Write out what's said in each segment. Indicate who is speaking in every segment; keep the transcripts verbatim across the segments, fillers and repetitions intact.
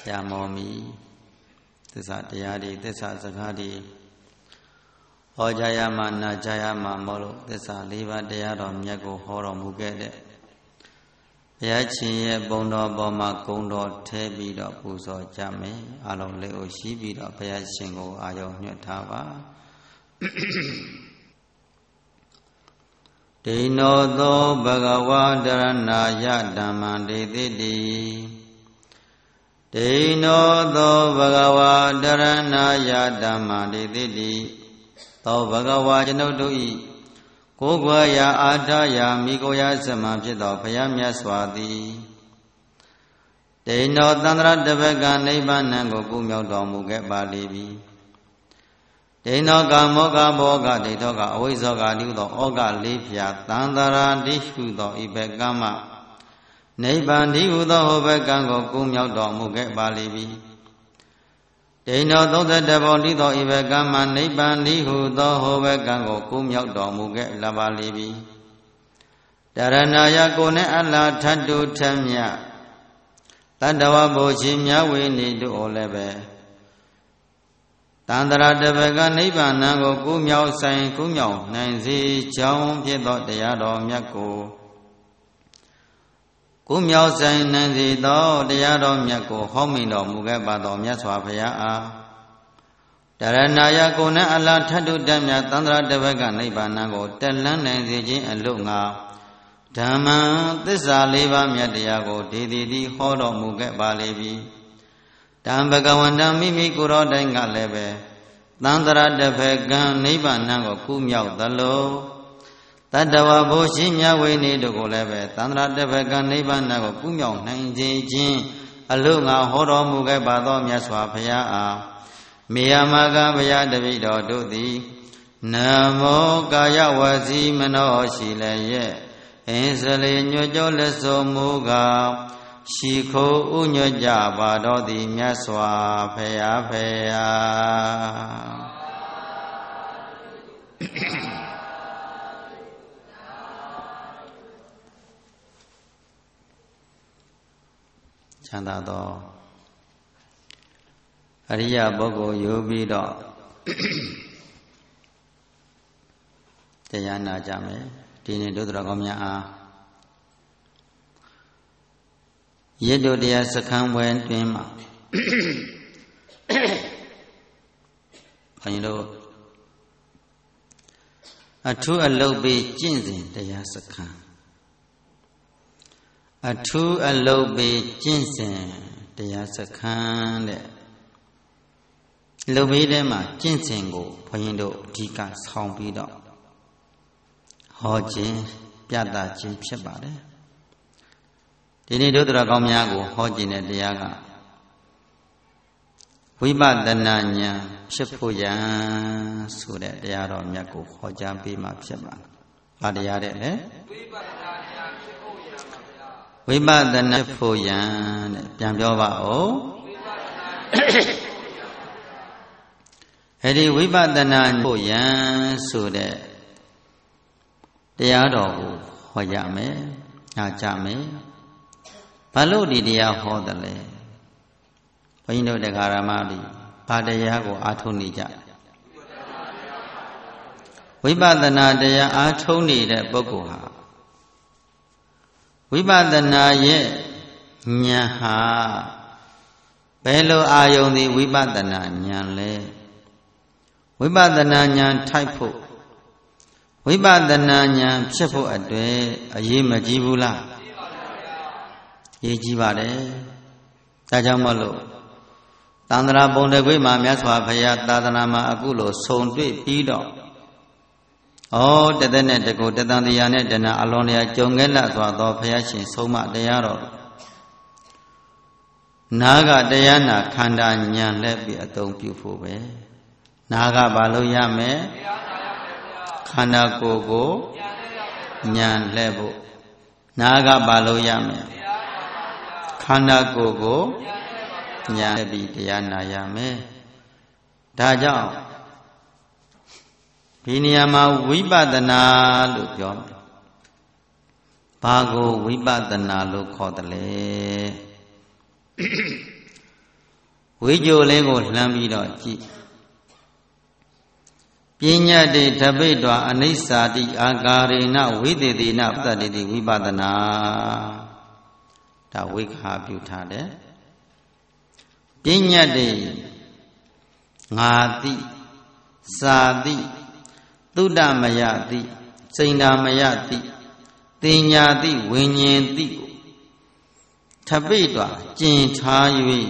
Speaker 1: ရာမောမီသစ္စာတရားတွေသစ္စာစကားတွေဟောကြားရမှနာကြားရမှမို့လို့သစ္စာလေးပါးတရားတော်မြတ်ကိုဟောတော်မူခဲ့တဲ့ဘုရားရှင်ရဲ့ဘုံတော်ပေါ်မှာဂုဏ်တော်ထဲပြီးတော့ပူဇော်ကြမယ်အလုံးလေးကိုရှိပြီးတော့ဘုရားရှင်ကိုအာရုံညွှတ်ထားပါဒိနောသောဘဂဝါတရဏာယဓမ္မံဒေတိတိဒိနောသောဘဂဝါတရဏာယဓမ္မံဒေတိတိသောဘဂဝါကျွန်ုပ်တို့ဤကိုယ်ကွယ်ရာအာထရာမိကိုရာစမံဖြစ်သောဘုရားမြတ်စွာသည်ဒိနောသန္တရတပကနိဗ္ဗာန်ကိုကုမြောက်တော်မူခဲ့ပါလိမ့်မည်ဒိနောကမောကဘောကဒိဋ္ဌောကအဝိဇ္ဇောကတိဟုသောဩကလေးဖြာသန္တရာတိဟုသောဤဘကမ္မနိဗ္ဗာန်တိဟုသောဟောဘကံကိုကုမြောက်တော်မူခဲ့ပါလိမ့်မည်ဒိနောသုံးသတ္တဘောတိသောဤဘကမ္မနိဗ္ဗာန်တိဟုသောဟောဘကံကိုကုမြောက်တော်မူခဲ့လာပါလိမ့်မည်တရဏာယကိုနဲ့အလားထတ်တုထမြတတ္တဝဘုရှင်မြဝေနေတို့လည်းပဲတန္တရာတပကနိဗ္ဗာန်ကိုကုမြောက်ဆိုင်ကုမြောက်နိုင်စေကြောင်းဖြစ်သောတရားတော်မြတ်ကိုကုမြောက်ဆိုင်နိုင်စေသောတရားတော်မြတ်ကိုဟောမိန်တော်မူခဲ့ပါသောမြတ်စွာဘုရားအားတရဏာယကိုနဲ့အလားထတ်တုတမြတန္တရာတပကနိဗ္ဗာန်ကိုတက်လန်းနိုင်စေခြင်းအလို့ငါဓမ္မံသစ္စာလေးပါးမြတ်တရားကိုဒေတိတိဟောတော်မူခဲ့ပါလေပြီတံဘဂဝန္တမိမိကိုယ်တော်တိုင်ကလည်းပဲသန္တရာတပကံနိဗ္ဗာန်ကိုကုမြောက်သလိုတတ္တဝဘုရှင်မြဝေနေတို့ကိုလည်းပဲသန္တရာတပကံနိဗ္ဗာန်ကိုကုမြောက်နိုင်စေခြင်းအလို့ငါဟောတော်မူခဲ့ပါသောမြတ်စွာဘုရားအားမေယမကဘုရားတပည့်တော်တို့သည်နမောကာယဝစီမနောရှိလည်းရဲ့အင်းစလေညွတ်ကြောလက်စုံမူကားရှိခိုးဥညွတ်ကြပါတော်သည်မြတ်စွာဘုရားဘုရားချမ်းသာသောအရိယပုဂ္ဂိုလ်ယူပြီးတော့တရားနာကြမယ်ဒီနေ့ဒုသရကောင်းများအားရစ်တို့တရားစခန်းပွဲတွင်မှာဘုန်းကြီးတို့အထူးအလုပ်ပေးကျင့်စဉ်တရားစခန်းအထူးအလုပ်ပေးကျင့်စဉ်တရားစခန်းတဲ့လုပ်ပေးတဲ့မှာကျင့်စဉ်ကိုဘုန်းကြီးတို့အဓိကဆောင်ပြီးတော့ဟောခြင်းပြသခြင်းဖြစ်ပါတယ်ဒီနေ့ဒုသရကောင်းများကိုဟောခြင်းတဲ့တရားကဝိပဿနာဉာဏ်ဖြစ်ဖို့ရန်ဆိုတဲ့တရားတော်မြတ်ကိုဟောကြားပေးမှဖြစ်ပါ။ဘာတရားတဲ့လဲဝိပဿနာဉာဏ်ဖြစ်ဖို့ရန်ပါဗျာဝိပဿနာဖြစ်ဖို့ရန်တဲ့ပြန်ပြောပါဦးဝိပဿနာအဲ့ဒီဝိပဿနာဖို့ရန်ဆိုတဲ့တရားတော်ကိုဟောရမယ်။နာကြမယ်။ဘာလို့ဒီတရားဟောတယ်လဲဘုန်းကြီးတို့တရားဓမ္မတွေဘာတရားကိုအားထုတ်နေကြဝိပဿနာတရားအားထုတ်နေတဲ့ပုဂ္ဂိုလ်ဟာဝိပဿနာရဲ့ဉာဏ်ဟာဘယ်လိုအာယုန်ဒီဝိပဿနာဉာဏ်လဲဝိပဿနာဉာဏ်ထိုက်ဖို့ဝိပဿနာဉာဏ်ဖြစ်ဖို့အတွက်အရေးမကြီးဘူးလားရေးကြည့်ပါတယ်ဒါကြောင့်မလို့သန္တရာပုံတကွေမှာမြတ်စွာဘုရားသာသနာမှာအခုလိုဆုံတွေ့ပြီးတော့ဩတသက်နဲ့တကူတသံတရားနဲ့တဏှာအလွန်လျာကြုံခဲ့လတ်စွာသောဘုရားရှင်ဆုံးမတရားတော်နာကတရားနာခန္ဓာဉာဏ်လည်းပြီးအသုံးပြုဖို့ပဲနာကဘာလို့ရမယ်ခန္ဓာကိုယ်ကိုဉာဏ်လည်းဖို့နာကဘာလို့ရမယ်ခန္ဓာကိုယ်ကိုညာပြီးတရားနာရမယ်ဒါကြောင့်ဒီနေရာမှာဝိပဿနာလို့ပြောတယ်ဘာကိုဝိပဿနာလို့ခေါ်တယ်လဲဝိကြိုလေးကိုလှမ်းပြီးတော့ကြည့်ပညာတိဓပိတ္တအနိစ္စတိအာကာရေနဝိသေသေနပတ္တိတိဝိပဿနာဒါဝိခါပြုထားတယ်ပညာတိငါတိစာတိသုဒ္ဓမယတိစိန္ဒာမယတိတင်ညာတိဝိညာဉ်တိဓပိတ္တကျင်ထား၍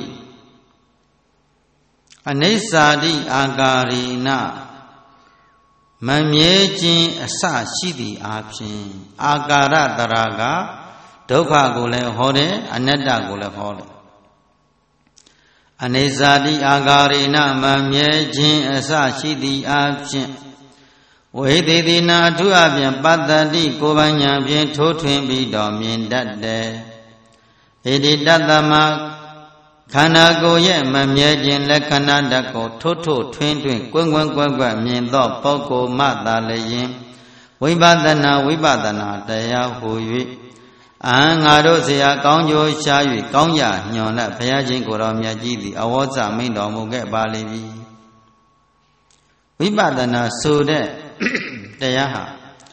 Speaker 1: အနိစ္စတိအာကာရေနမမြဲခြင်းအစရှိသည့်အပြင်အာကာရတရာကဒုက္ခကိုလည်းဟောတယ်အနတ္တကိုလည်းဟောတယ်အနိစ္စတိအာကာရေနမမြဲခြင်းအစရှိသည့်အပြင်ဝိသေသေနာအထုအပြင်ပတ္တတိကိုယ်ပိုင်ဉာဏ်ဖြင့်ထိုးထွင်းပြီးတော့မြင်တတ်တယ်ဣတိတတ္တမခန္ဓာကိုယ်ရဲ့မမြဲခြင်းလက္ခဏာဓာတ်ကိုထိုးထိုးထွင်းထွင်းကွင်းကွင်းကွက်ကွက်မြင်သောပုဂ္ဂိုလ်မှသာလျင်ဝိပဿနာဝိပဿနာတရားဟူ၍အာငါတို့ဆရာကောင်းကျိုးရှား၍ကောင်းရာညွန်လက်ဘုရားရှင်ကိုယ်တော်မြတ်ကြီးသည်အဝေါဇမိန်တော်မူခဲ့ပါလိမ့်မည်ဝိပဿနာဆိုတဲ့တရားဟာ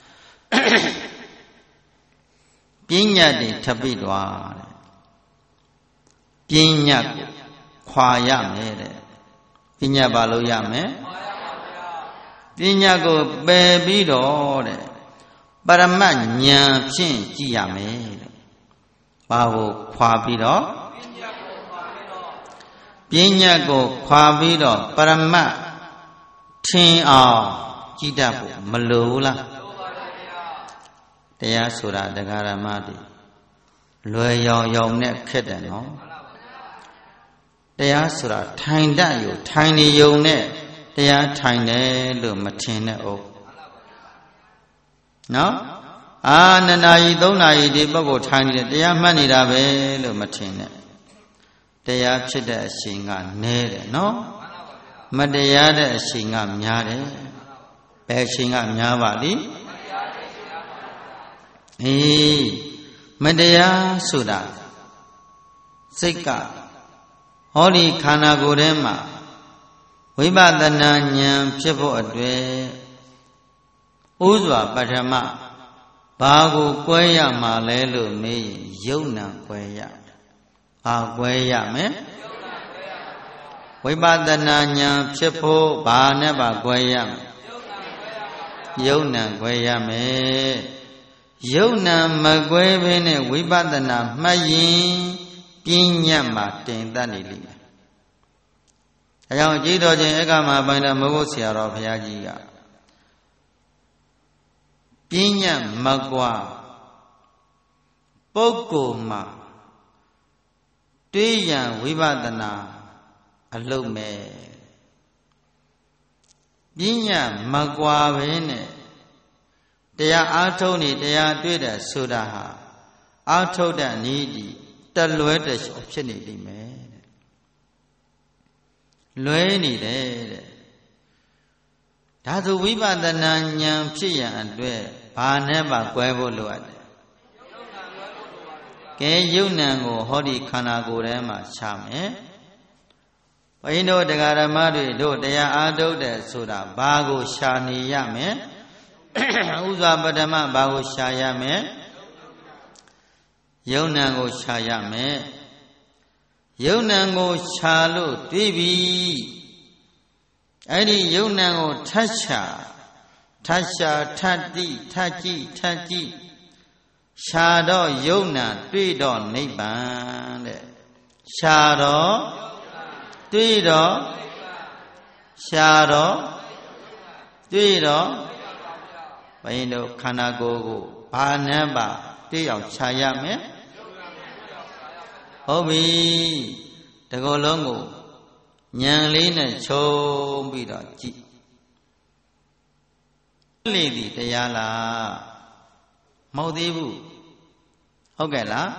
Speaker 1: ပညာတိထပိတော်ပညာကိုခွာရမယ်တဲ့ပညာဘာလို့ရမယ်ပညာကိုပယ်ပြီးတော့တဲ့ပရမတ်ဉာဏ်ဖြင့်ကြည့်ရမယ်တဲ့ဘာကိုခွာပြီးတော့ပညာကိုခွာပြီးတော့ပရမတ်ထင်အောင်ကြည့်တတ်ဖို့မလိုဘူးလားတရားဆိုတာတရားဓမ္မတွေလွယ်ရောင်ရောင်နဲ့ခက်တယ်နော်တရားဆိုတာထိုင်တတ်ယူထိုင်နေုံနဲ့တရားထိုင်တယ်လို့မထင်နဲ့ဟုတ်နော်အာနှစ်နာရီသုံးနာရီဒီပုဂ္ဂိုလ်ထိုင်နေတယ်တရားမှတ်နေတာပဲလို့မထင်နဲ့တရားဖြစ်တဲ့အချိန်ကနည်းတယ်နော်မတရားတဲ့အချိန်ကများတယ်ဘယ်အချိန်ကများပါလိအေးမတရားဆိုတာစိတ်ကဟောဒီခန္ဓာကိုယ်ထဲမှာဝိပဿနာဉာဏ်ဖြစ်ဖို့အတွက်ဥစွာပထမဘာကိုကွဲရမှာလဲလို့မေးရင်ယုံနာကွဲရဘာကွဲရမလဲဝိပဿနာဉာဏ်ဖြစ်ဖို့ဘာနဲ့ဘာကွဲရမလဲယုံနာကွဲရမယ်ယုံနာမကွဲဘဲနဲ့ဝိပဿနာမှတ်ရင်ပညာမှာတင်တတ်နေလိမ့်မယ်။အဲကြောင့်ကြည်တော်ခြင်းဧကမပိုင်တဲ့မဟုတ်ဆရာတော်ဘုရားကြီးကပညာမကွာပုဂ္ဂိုလ်မှာတွေးရန်ဝိပဿနာအလုပ်မဲ့ပညာမကွာပဲနဲ့တရားအားထုတ်နေတရားတွေ့တဲ့ဆိုတာဟာအားထုတ်တဲ့နည်းဒီတလွဲတလျှော်ဖြစ်နေလိမ့်မယ်တဲ့လွဲနေတယ်တဲ့ဒါဆိုဝိပဿနာဉာဏ်ဖြစ်ရန်အတွက်ဘာနဲ့ပါကွဲဖို့လိုအပ်တယ်ကဲယုံနံကိုဟောဒီခန္ဓာကိုယ်ထဲမှာချမယ်ဘိန်းတို့တရားဓမ္မတွေတို့တရားအားထုတ်တဲ့ဆိုတာဘာကိုရှာနေရမယ်ဥစွာပထမဘာကိုရှာရမယ်ယုံနံကိုရှာရမယ်ယုံနံကိုရှာလို့တွေးပြီအဲ့ဒီယုံနံကိုထပ်ရှာထပ်ရှာထပ်တိထပ်ကြည့်ထပ်ကြည့်ရှာတော့ယုံနံတွေ့တော့နိဗ္ဗာန်တဲ့ရှာတော့တွေ့တော့ရှာတော့တွေ့တော့ဘယ်လိုခန္ဓာကိုယ်ကိုဘာနဲ့ပါတွေ့အောင်ခြာရမယ်ဟုတ်ပြီတကောလုံးကိုဉာဏ်လေးနဲ့ခြုံပြီးတော့ကြည့်လေဒီတရားလားမဟုတ်သေးဘူးဟုတ်ကဲ့လား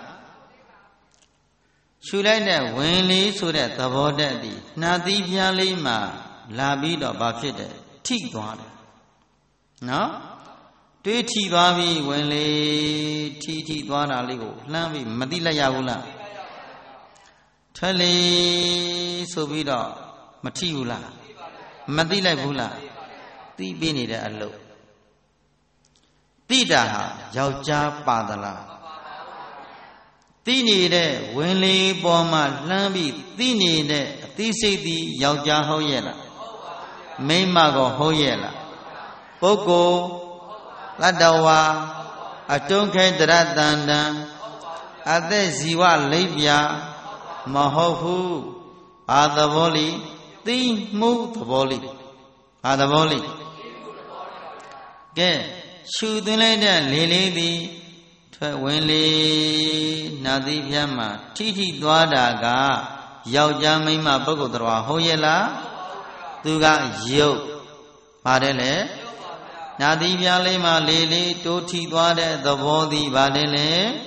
Speaker 1: ရှူလိုက်တဲ့ဝင်လေးဆိုတဲ့သဘောတည်းဒီနှာသီးပြားလေးမှာလာပြီးတော့ဘာဖြစ်တယ်ထိသွားတယ်နော်တွေးထီသွားပြီဝင်လေထီထီသွားတာလေးကိုလှမ်းပြီးမသိလိုက်ရဘူးလားထထွက်လေဆိုပြီးတော့မထိဘူးလားမသိလိုက်ဘူးလားသိပေးနေတဲ့အလုပ်တိတာဟာယောက်ျားပါသလားသိနေတဲ့ဝင်လေပေါ်မှာလှမ်းပြီးသိနေတဲ့အသိစိတ်သည်ယောက်ျားဟုတ်ရဲ့လားမိန်းမကောဟုတ်ရဲ့လားပုဂ္ဂိုလ်တတ္တဝါအတွန်းခဲတရတန်တံအသက်ဇီဝလိပ်ပြမဟုတ်ဘူးအာသဘောလိသိမှုသဘောလိအာသဘောလိကဲရှုသွင်းလိုက်တဲ့လေလေးသည်ထွက်ဝင်လေနာသီးပြတ်မှာထိထိသွားတာကယောက်ျားမိန်းမပုဂ္ဂိုလ်တော်ဟုတ်ရဲ့လားသူကရုပ်ပါတယ်လေနာသီးပြားလေးမှာလေလေးတိုးထိသွားတဲ့သဘောသည်ပါတယ်လေ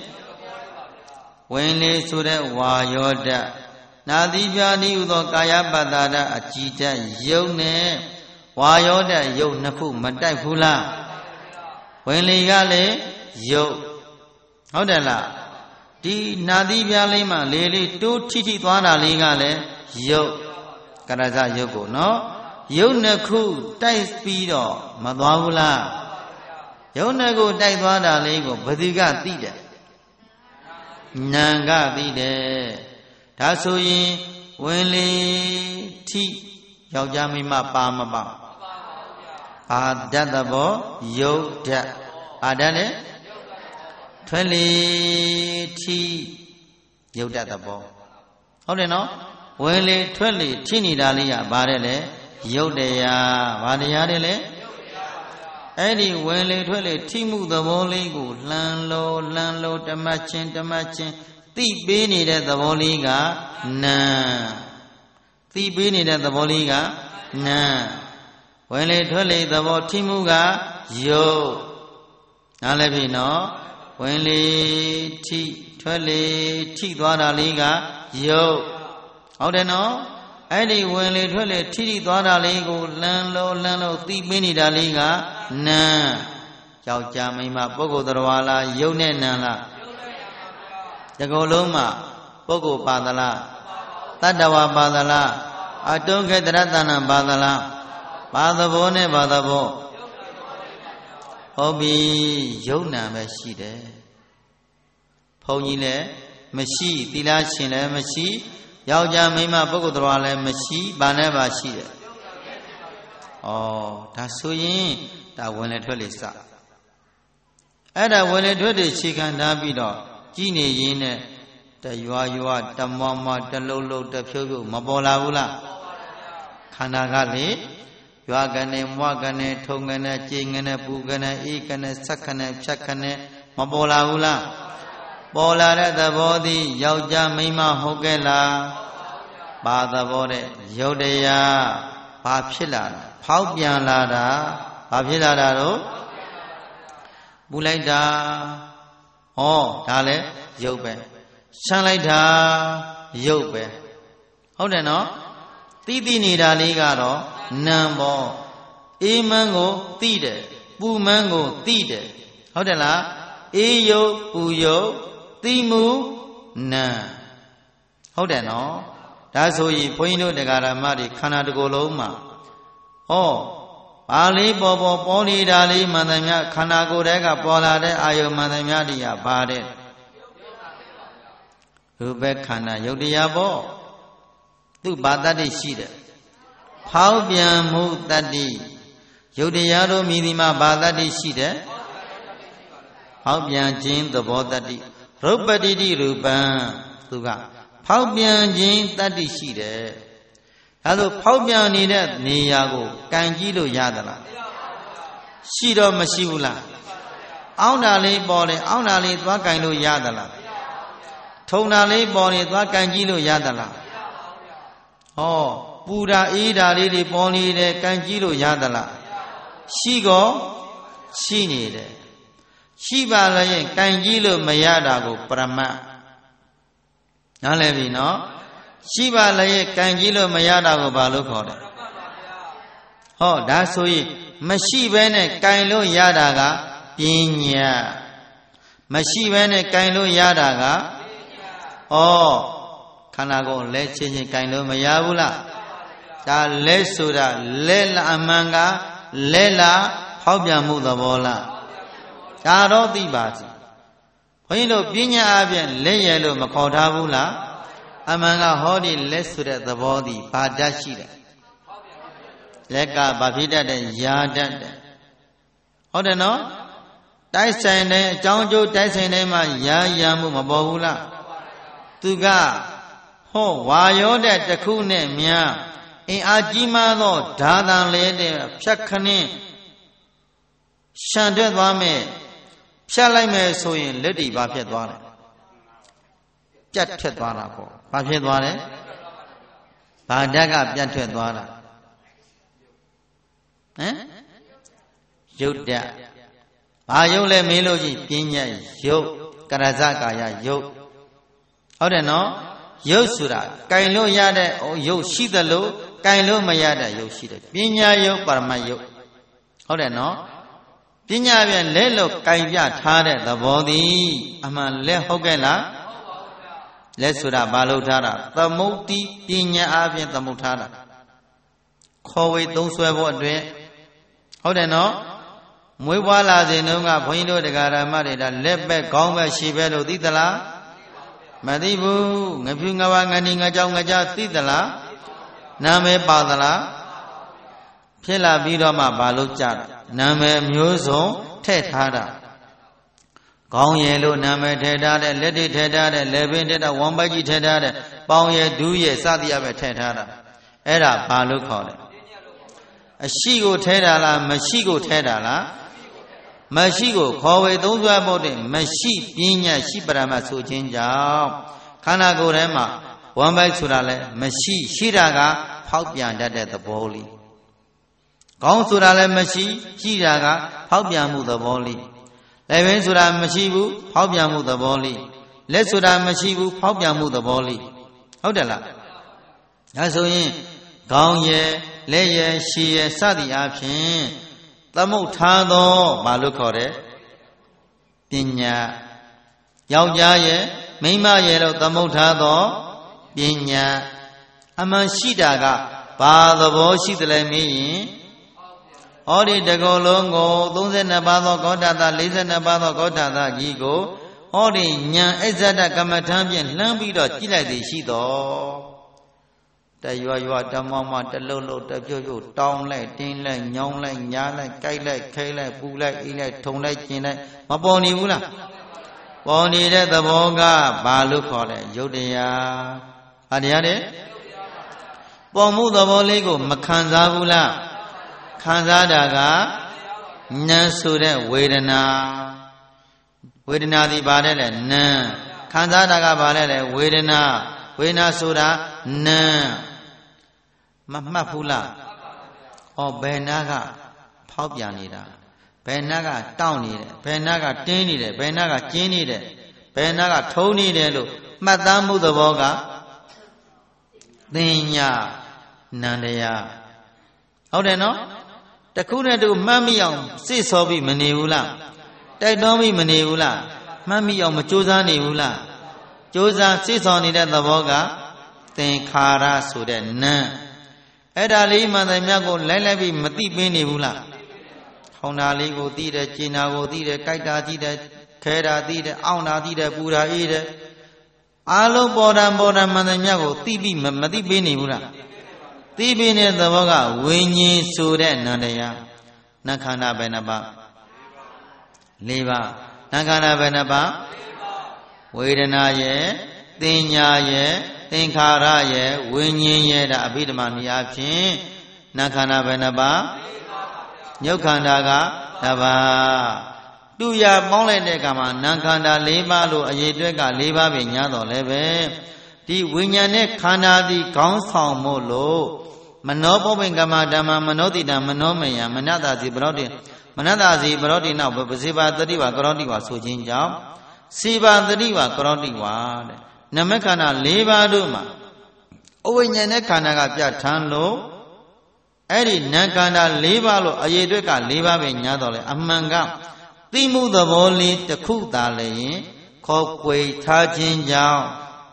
Speaker 1: ဝင်လေဆိုတဲ့ဝါယောဓာတ်နာသီးပြားဤဟူသောကာယပတ္တာဓာတ်အကြည်ဓာတ်ရုပ်နဲ့ဝါယောဓာတ်ရုပ်နှစ်ခုမတိုက်ဘူးလားဝင်လေကလေရုပ်ဟုတ်တယ်လားဒီနာသီးပြားလေးမှာလေလေးတိုးထိထိသွားတာလေးကလည်းရုပ်ကရဇရုပ်ကိုနော်ရုပ်နှစ်ခုတိုက်ပြီးတော့မသွားဘူးလားရုပ်နှစ်ခုတိုက်သွားတာလေးကိုဘယ်သူကသိတယ်နာကသိတယ်ဒါဆိုရင်ဝင်လေထိယောက်ျားမိန်းမပါမပါအာဓာတ်သဘောယုတ်ဓာတ်အာဓာတ်လေထွက်လေထိယုတ်ဓာတ်သဘောဟုတ်တယ်နော်ဝင်လေထွက်လေထိနေတာလေးကဘာတဲ့လဲယုတ်တရားဘာတရားတဲ့လဲအဲ့ဒီဝင်လေထွက်လေထိမှုသဘောလေးကိုလှမ်းလို့လှမ်းလို့ဓမ္မချင်းဓမ္မချင်းသိပေးနေတဲ့သဘောလေးကနာသိပေးနေတဲ့သဘောလေးကနာဝင်လေထွက်လေသဘောထိမှုကယုတ်နားလည်းပြီနော်ဝင်လေထိထွက်လေထိသွားတာလေးကယုတ်ဟုတ်တယ်နော်အဲ့ဒီဝင်လေထွက်လေထိထိသွားတာလေးကိုလှမ်းလို့လှမ်းလို့သိပေးနေတာလေးကနာယောက်ျားမိန်းမပုဂ္ဂိုလ်တော်လားယုတ်နဲ့နာလားတကောလုံးမှာပုဂ္ဂိုလ်ပါသလားတတ္တဝါပါသလားအတွန်းခဲတရတဏံပါသလားပါသဘောနဲ့ပါသဘောဟုတ်ပြီယုတ်နာပဲရှိတယ်ဘုန်းကြီးလည်းမရှိသီလရှင်လည်းမရှိယောက်ျားမိန်းမပုဂ္ဂိုလ်တော်လည်းမရှိဘာနဲ့ပါရှိတယ်ဩဒါဆိုရင်ဒါဝင်လေထွက်လေစအဲ့ဒါဝင်လေထွက်လေခြေခံထားပြီးတော့ကြည်နေရင်းနဲ့တရွာရွာတမောမောတလုံးလုံးတဖြုတ်ဖြုတ်မပေါ်လာဘူးလားခန္ဓာကလေရွာကနေမွားကနေထုံကနေကြိမ်ကနေပူကနေအေးကနေဆက်ကနေဖြတ်ကနေမပေါ်လာဘူးလားပေါ်လာတဲ့သဘောသည်ယောက်ျားမိန်းမဟုတ်ကဲ့လားဘာသဘောတဲ့ယုတ်တရားဘာဖြစ်လာတာဖောက်ပြန်လာတာဘာဖြစ်လာတာတော့ပူလိုက်တာဩဒါလည်းယုတ်ပဲရှမ်းလိုက်တာယုတ်ပဲဟုတ်တယ်နော်သိသိနေတာလေးကတော့နာမ်ပေါ့အေးမန်းကိုသိတယ်ပူမန်းကိုသိတယ်ဟုတ်တယ်လားအေးယုတ်ပူယုတ်သိမှုနာမ်ဟုတ်တယ်နော်ဒါဆိုရင်ဘုန်းကြီးတို့တရားဓမ္မတွေခန္ဓာတစ်ကိုယ်လုံးမှာဩဘာလေးပေါ်ပေါ်ပေါ်နေတာလေးမှန်တယ်များခန္ဓာကိုယ်တည်းကပေါ်လာတဲ့အာယုမှန်တယ်များတရားဘာတဲ့ရူပခန္ဓာယုတ်တရားပေါ့သူ့ဘာတတ္တိရှိတယ်ဖောက်ပြန်မှုတတ္တိယုတ်တရားတို့မြည်ဒီမှာဘာတတ္တိရှိတယ်ဖောက်ပြန်ခြင်းသဘောတတ္တိရုပ်ပတ္တိရူပံသူကဖောက်ပြန်ခြင်းတတ္တိရှိတယ်ဒါဆိုဖောက်ပြန်နေတဲ့နေရာကိုကန်ကြည့်လို့ရသလားရှိတော့မရှိဘူးလားအောင်းတာလေးပေါ်တယ်အောင်းတာလေးသွားကန်လို့ရသလားထုံတာလေးပေါ်နေသွားကန်ကြည့်လို့ရသလားဟောပူတာအေးတာလေးတွေပေါ်နေတယ်ကန်ကြည့်လို့ရသလားရှိကောရှိနေတယ်ရှိပါလည်းရင်ကန်ကြည့်လို့မရတာကိုပရမတ်နားလည်ပြီနော်ရှိပါလည်းရင်ကန်ကြည့်လို့မရတာကိုဘာလို့ခေါ်တယ်ဟောဒါဆိုရင်မရှိဘဲနဲ့ကန်လို့ရတာကပညာမရှိဘဲနဲ့ကန်လို့ရတာကဩခန္ဓာကိုယ်လဲချင်းချင်းကင်လို့မရဘူးလားဒါလဲဆိုတာလဲလာအမှန်ကလဲလာဖောက်ပြန်မှုသဘောလားဒါတော့သိပါစီဘုန်းကြီးတို့ပညာအပြင်လက်ရလို့မခေါ်ထားဘူးလားအမှန်ကဟောဒီလက်ဆိုတဲ့သဘောဒီဘာတတ်ရှိတယ်လက်ကဘာဖြစ်တတ်တယ်ယာတတ်တယ်ဟုတ်တယ်နော်တိုက်ဆိုင်တဲ့အကြောင်းအကျိုးတိုက်ဆိုင်တဲ့မှာယာရမှုမပေါ်ဘူးလားသူကဟောဝါရောတဲ့တခုနဲ့များအင်အားကြီးမားသောဓာတံလေးတဲ့ဖြတ်ခဏင်းရှန်ထွက်သွားမယ်ဖြတ်လိုက်မယ်ဆိုရင်လက်တီဘာဖြစ်သွားလဲပြတ်ထွက်သွားတာပေါ့ဘာဖြစ်သွားလဲဘာဓာတ်ကပြတ်ထွက်သွားတာဟမ်ရုပ်ဓာတ်ဘာရုပ်လဲမေးလို့ကြည့်ပညာရုပ်ကရဇကာယရုပ်ဟုတ်တယ်နော်ရုပ်ဆိုတာကင်လို့ရတဲ့ရုပ်ရှိသလိုကင်လို့မရတဲ့ရုပ်ရှိတယ်ပညာရုပ်ပရမတ်ရုပ်ဟုတ်တယ်နော်ပညာပြန်လက်လို့ကင်ပြထားတဲ့သဘောသည်အမှန်လက်ဟုတ်ကဲ့လားလက်ဆိုတာဘာလို့ထားတာသမုတ်တိပညာအပြင်သမုတ်ထားတာခေါ်ဝေသုံးဆွဲဖို့အတွက်ဟုတ်တယ်နော်မွေးဖွားလာစဉ်တုန်းကဘုန်းကြီးတို့တရားဓမ္မတွေဒါလက်ပဲခေါင်းပဲရှည်ပဲလို့သိသလားမသိဘူးငဖြူငဝငဏီငကြောင်ငကြသိသလားနာမည်ပါသလားဖြစ်လာပြီးတော့မှဘာလို့ကြတာနာမည်မျိုးစုံထည့်ထားတာခေါင်းရည်လို့နာမည်ထည့်ထားတဲ့လက်တွေထည့်ထားတဲ့လက်ပင်ထည့်ထားဝမ်းပိုက်ကြီးထည့်ထားတဲ့ပေါင်ရည်ဒူးရည်စသည်အပဲထည့်ထားတာအဲ့ဒါဘာလို့ခေါ်လဲအရှိကိုထဲတာလားမရှိကိုထဲတာလားမရှိကိုခေါ်ဝေသုံးစွဲဖို့တဲ့မရှိပညာရှိပရမတ်ဆိုခြင်းကြောင့်ခန္ဓာကိုယ်ထဲမှာဝမ်းပိုက်ဆိုတာလဲမရှိရှိတာကဖောက်ပြန်တတ်တဲ့သဘောလေးခေါင်းဆိုတာလဲမရှိရှိတာကဖောက်ပြန်မှုသဘောလေးလက်ပင်ဆိုတာမရှိဘူးဖောက်ပြန်မှုသဘောလေးလက်ဆိုတာမရှိဘူးဖောက်ပြန်မှုသဘောလေးဟုတ်တယ်လားဒါဆိုရင်ခေါင်းရဲ့လက်ရဲ့ရှည်ရဲ့စသည်အားဖြင့်သမုတ်ထားသောဘာလို့ခေါ်တယ်ပညာယောက်ျားရဲ့မိန်းမရဲ့လို့သမုတ်ထားသောပညာအမှန်ရှိတာကဘာသဘောရှိသလဲမေးရင်ဟောဒီတကောလုံးကိုသုံးဆယ်နှစ်ပါးသောဂေါတတလေးဆယ်နှစ်ပါးသောဂေါတတကြီးကိုဟောဒီဉာဏ်အစ္ဆဒကမ္မထံဖြင့်လှမ်းပြီးတော့ကြည့်လိုက်သည်ရှိတော်တရွာရွာတမောင်မတလုံးလုံးတပြုတ်ပြုတ်တောင်းလိုက်တင်းလိုက်ညောင်းလိုက်ညားလိုက်ကြိုက်လိုက်ခဲလိုက်ပူလိုက်အေးလိုက်ထုံလိုက်ကျင်လိုက်မပေါ်နေဘူးလားပေါ်နေတဲ့သဘောကဘာလို့ခေါ်လဲယုတ်တရားဟာတရားတဲ့ပေါ်မှုသဘောလေးကိုမခံစားဘူးလားခံစားတာကနာဆိုတဲ့ဝေဒနာဝေဒနာဒီဘာလဲလဲနာခံစားတာကဘာလဲလဲဝေဒနာဝေဒနာဆိုတာနာမမှတ်ဘူးလားဩဘယ်နာကဖောက်ပြန်နေတာဘယ်နာကတောင့်နေတယ်ဘယ်နာကတင်းနေတယ်ဘယ်နာကကျင်းနေတယ်ဘယ်နာကထုံးနေတယ်လို့မှတ်သားမှုသဘောကသင်ညာနန္တရားဟုတ်တယ်နော်တခုနဲ့တခုမှတ်မိအောင်စိတ်ဆောပြီးမနေဘူးလားတိုက်တွန်းပြီးမနေဘူးလားမှတ်မိအောင်မကြိုးစားနေဘူးလားကြိုးစားစိတ်ဆောနေတဲ့သဘောကသင်္ခါရဆိုတဲ့နာအဲ့ဒါလေးမှန်တယ်မြတ်ကိုလိုက်လိုက်ပြီးမသိပင်းနေဘူးလားခေါင်းဓာလေးကိုသိတယ်ကျင်ဓာကိုသိတယ်ကြိုက်တာသိတယ်ခဲတာသိတယ်အောင့်တာသိတယ်ပူတာအေးတယ်အားလုံးပေါ်တာပေါ်တာမှန်တယ်မြတ်ကိုသိပြီးမသိပင်းနေဘူးလားသိပင်းတဲ့သဘောကဝိညာဉ်ဆိုတဲ့နန္တရားနခန္ဓာဘယ်နှပါ၄ပါးနခန္ဓာဘယ်နှပါဝေဒနာရဲ့သင်ညာရဲ့သင်္ခါရရဲ့ဝိညာဉ်ရဲ့ဒါအဘိဓမ္မာနည်းအားဖြင့်နခန္ဓာဘယ်နှပါညုတ်ခန္ဓာကတပါးတူရပေါင်းလိုက်တဲ့အခါမှာနခန္ဓာ၄ပါးလို့အရေးအတွက်က၄ပါးပဲညားတော်လည်းပဲဒီဝိညာဉ်နဲ့ခန္ဓာသည်ခေါင်းဆောင်မို့လို့မနောပုပ္ပင်ကမ္မဓမ္မမနောတိတံမနောမယံမနတစီပရောတိမနတစီပရောတိနောက်ပစေပါတတိဝကရောတိဝဆိုခြင်းကြောင့်စေပါတတိဝကရောတိဝတဲ့နမခန္ဓာ၄ပါးတို့မှာအဝိညာဉ်နဲ့ခန္ဓာကပြဋ္ဌာန်းလို့အဲ့ဒီနံခန္ဓာ၄ပါးလို့အရေးအတွက်က၄ပါးပဲညားတော်လဲအမှန်ကသိမှုသဘောလေးတစ်ခုသာလည်းရင်ခေါ်ကွယ်ထားခြင်းကြောင့်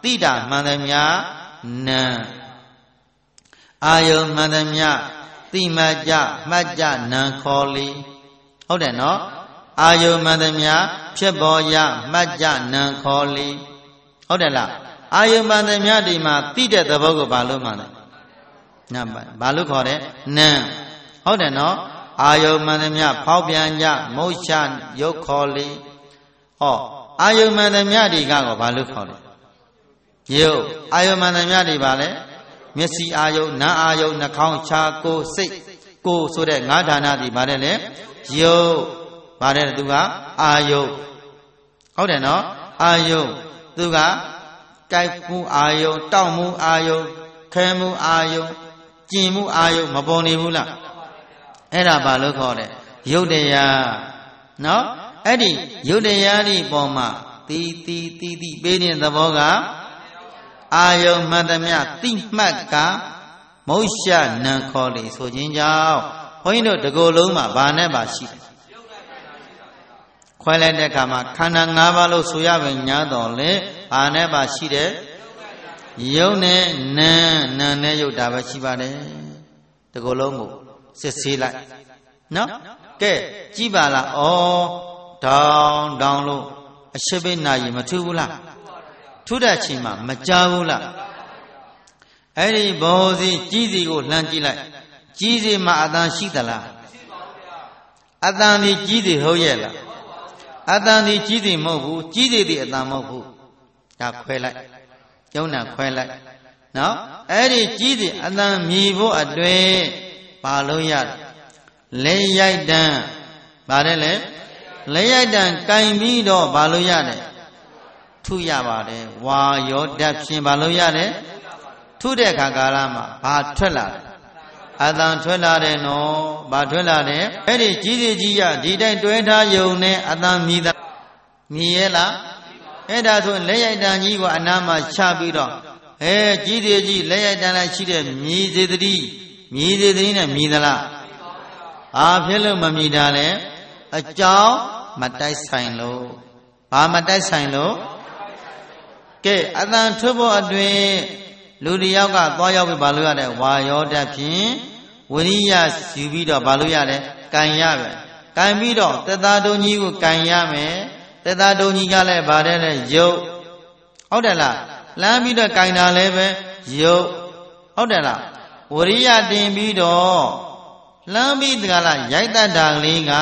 Speaker 1: တိတာမှန်သမျှနံအာယုမှန်သမျှတိမကြမှတ်ကြနံခေါ်လီဟုတ်တယ်နော်အာယုမှန်သမျှဖြစ်ပေါ်ရမှတ်ကြနံခေါ်လီဟုတ်တယ်လားအာယုမှန်သမျှဒီမှာတိတဲ့သဘောကိုဘာလို့မှန်လဲနံဘာလို့ခေါ်တယ်နံဟုတ်တယ်နော်အာယုမှန်သမျှဖောက်ပြန်ကြမုတ်ချရုပ်ခေါ်လီဟောအာယုမှန်သမျှဒီကတော့ဘာလို့ခေါ်လဲရုပ်အာယုမှန်သမျှဒီပါလဲမျက်စိအာယုနားအာယုနှာခေါင်းခြားကိုယ်စိတ်ကိုယ်ဆိုတဲ့ငါးဌာနဒီပါတယ်လေရုပ်ပါတယ်သူကအာယုဟုတ်တယ်နော်အာယုသူကကြိုက်မှုအာယုတောက်မှုအာယုခဲမှုအာယုကျင်မှုအာယုမပေါ်နေဘူးလားအဲ့ဒါဘာလို့ခေါ်လဲယုတ်တရားနော်အဲ့ဒီယုတ်တရားဒီပေါ်မှာတီးတီးတီးတီးပေးတဲ့သဘောကအာယုမှန်သမျှတိမှတ်ကမုတ်ရှနံခေါ်လေဆိုခြင်းကြောင့်ဘုန်းကြီးတို့တကူလုံးမှာဘာနဲ့ပါရှိတယ်ခွဲလိုက်တဲ့အခါမှာခန္ဓာ၅ပါးလို့ဆိုရမယ်ညာတော်လေဘာနဲ့ပါရှိတယ်ယုတ်နဲ့နံနံနဲ့ယုတ်တာပဲရှိပါတယ်တကူလုံးကိုစစ်ဆေးလိုက်နော်ကဲကြည့်ပါလားဩဒေါင်းဒေါင်းလို့အရှိပိနာရီမထူးဘူးလားထူးတဲ့ချိန်မှာမကြဘူးလားအဲ့ဒီဘောစီကြီးစီကိုလှမ်းကြည့်လိုက်ကြီးစီမှာအတန်ရှိသလားအတန်ဒီကြီးစီဟုတ်ရဲ့လားအတန်ဒီကြီးစီမဟုတ်ဘူးကြီးစီဒီအတန်မဟုတ်ဘူးဒါခွဲလိုက်ယုံနာခွဲလိုက်နော်အဲ့ဒီကြီးစီအတန်မြည်ဖို့အတွင်ဘာလို့ရလဲရိုက်တန်းပါတယ်လေလဲရိုက်တန်းကင်ပြီးတော့ဘာလို့ရတယ်ထုရပါတယ်ဝါရောဓာတ်ဖြင့်ဘာလို့ရတယ်ထုတဲ့အခါကာလမှာဘာထွက်လာအတန်ထွက်လာတယ်နော်ဘာထွက်လာတယ်အဲ့ဒီကြီးစီကြီးရဒီတိုင်းတွဲထားယုံနဲ့အတန်မြည်တာမြည်ရဲ့လားအဲ့ဒါဆိုလက်ရိုက်တန်ကြီးကအနားမှာချပြီးတော့အဲကြီးစီကြီးလက်ရိုက်တန်လိုက်ရှိတဲ့မြည်စေတည်းမြည်စေတည်းနဲ့မြည်သလားဘာဖြစ်လို့မမြည်တာလဲအကြောင်းမတိုက်ဆိုင်လို့ဘာမတိုက်ဆိုင်လို့ကဲအတန်ထွက်ဖို့အတွင်လူတယောက်ကသွားရောက်ပြီးဘာလို့ရလဲဝါရောဓာတ်ဖြင့်ဝိရိယယူပြီးတော့ဘာလို့ရလဲကံရပဲကံပြီးတော့တသတုံကြီးကိုကံရမယ်တသတုံကြီးကလည်းဗါတဲ့နဲ့ယုတ်ဟုတ်တယ်လားလမ်းပြီးတော့ကံတာလည်းပဲယုတ်ဟုတ်တယ်လားဝိရိယတင်ပြီးတော့လမ်းပြီးတကလားရိုက်တတ်တာလေးက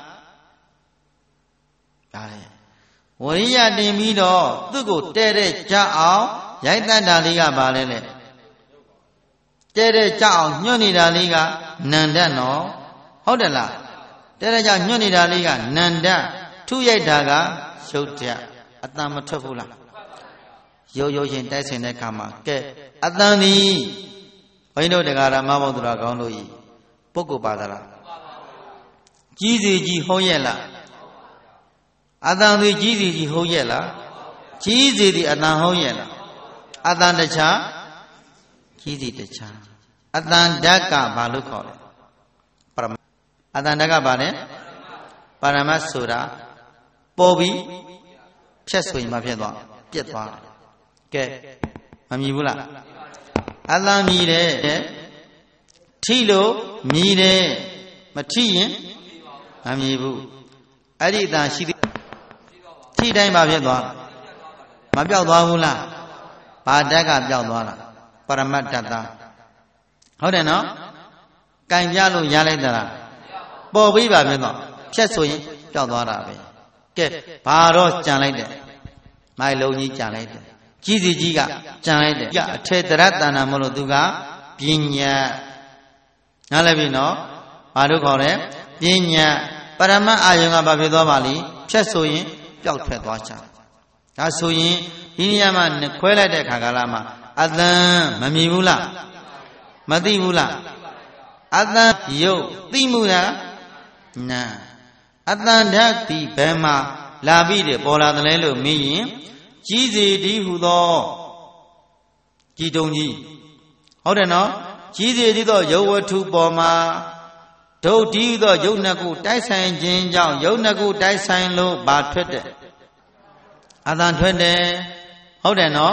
Speaker 1: ဒါလေဝိရိယတင်ပြီးတော့သူ့ကိုတဲ့တဲ့ကြအောင်ရိုက်တတ်တာလေးကဘာလဲလဲတဲ့တဲ့ကြအောင်ညွတ်နေတာလေးကနန္ဒတ်နော်ဟုတ်တယ်လားတဲ့တဲ့ကြောင့်ညွတ်နေတာလေးကနန္ဒတ်ထုရိုက်တာကရုပ်ဓာတ်အတန်မထွက်ဘူးလားရုပ်ရုပ်ချင်းတိုက်ဆိုင်တဲ့ခါမှာကဲအတန်ဒီဘုန်းကြီးတို့တရားဓမ္မဘုဒ္ဓတော်ကောင်းတို့ဤပုဂ္ဂိုလ်ပါသလားကြီးစီကြီးဟုတ်ရဲ့လားအတန်ဒီကြီးစီကြီးဟုတ်ရဲ့လားကြီးစီဒီအတန်ဟုတ်ရဲ့လားအတန်တခြားကြီးစီတခြားအတန်ဓာတ်ကဘာလို့ခေါ်လဲပရမအတန်ဓာတ်ကဘာလဲပရမတ်ဆိုတာပေါ်ပြီးဖြတ်ဆိုရင်မဖြစ်သွားပြက်သွားကဲမမြည်ဘူးလားအတန်မြည်တယ်ထိလို့မြည်တယ်မထိရင်မမြည်ဘူးအဲ့ဒီအတန်ရှိသေးထိတိုင်းမဖြစ်သွားမပြောက်သွားဘူးလားဘာဓာတ်ကပြောက်သွားလားပရမတ်တ္တဟုတ်တယ်နော်ကင်ပြလို့ရလိုက်သလားပေါ်ပြီးပါဖြစ်သွားဖြတ်ဆိုရင်ပြောက်သွားတာပဲကဲဘာတော့ကြံလိုက်တယ်မိုင်လုံးကြီးကြံလိုက်တယ်ကြီးစီကြီးကကြံလိုက်တယ်အထေတရတဏ္ဍာမလို့သူကပညာနားလည်ပြီနော်ဘာလို့ခေါ်လဲပညာပရမတ်အာယုံကဘာဖြစ်သွားပါလိဖြတ်ဆိုရင်ပျောက်ထွက်သွားချာဒါဆိုရင်ဒီနေရာမှာခွဲလိုက်တဲ့ခါကာလမှာအတန်မမြင်ဘူးလားမသိဘူးလားအတန်ရုပ်သိမှုလားနာအတန်ဓာတ်ဒီဘယ်မှာလာပြီးတယ်ပေါ်လာတယ်လဲလို့မေးရင်ကြီးစီဒီဟူသောကြီးတုံကြီးဟုတ်တယ်နော်ကြီးစီဒီသောရုပ်ဝတ္ထုပေါ်မှာဒုတ်ဒီသောရုပ်နှစ်ခုတိုက်ဆိုင်ခြင်းကြောင့်ရုပ်နှစ်ခုတိုက်ဆိုင်လို့ဘာထွက်တယ်အတန်ထွက်တယ်ဟုတ်တယ်နော်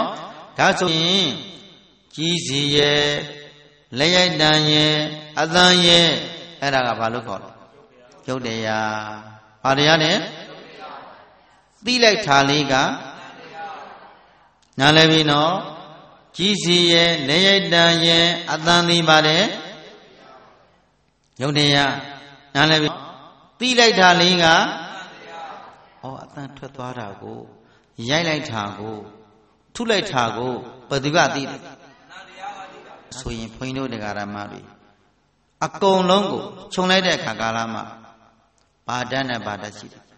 Speaker 1: ဒါဆိုရင်ကြီးစီရဲ့လက်ရိုက်တန်ရဲ့အသံရဲ့အဲ့ဒါကဘာလို့ခေါ်လဲယုတ်တရားဘာတရားလဲသိလိုက်တာလေးကနားလည်ပြီနော်ကြီးစီရဲ့လက်ရိုက်တန်ရဲ့အသံဒီပါတယ်ယုတ်တရားနားလည်ပြီသိလိုက်တာလေးကဩအသံထွက်သွားတာကိုရိုက်လိုက်တာကိုထုလိုက်တာကိုဘယ်သူကသိတယ်ဆိုရင်ဘုန်းကြီးတို့တရားဓမ္မတွေအကုန်လုံးကိုခြုံလိုက်တဲ့အခါကာလမှာဘာတတ်နဲ့ဘာတတ်ရှိတယ်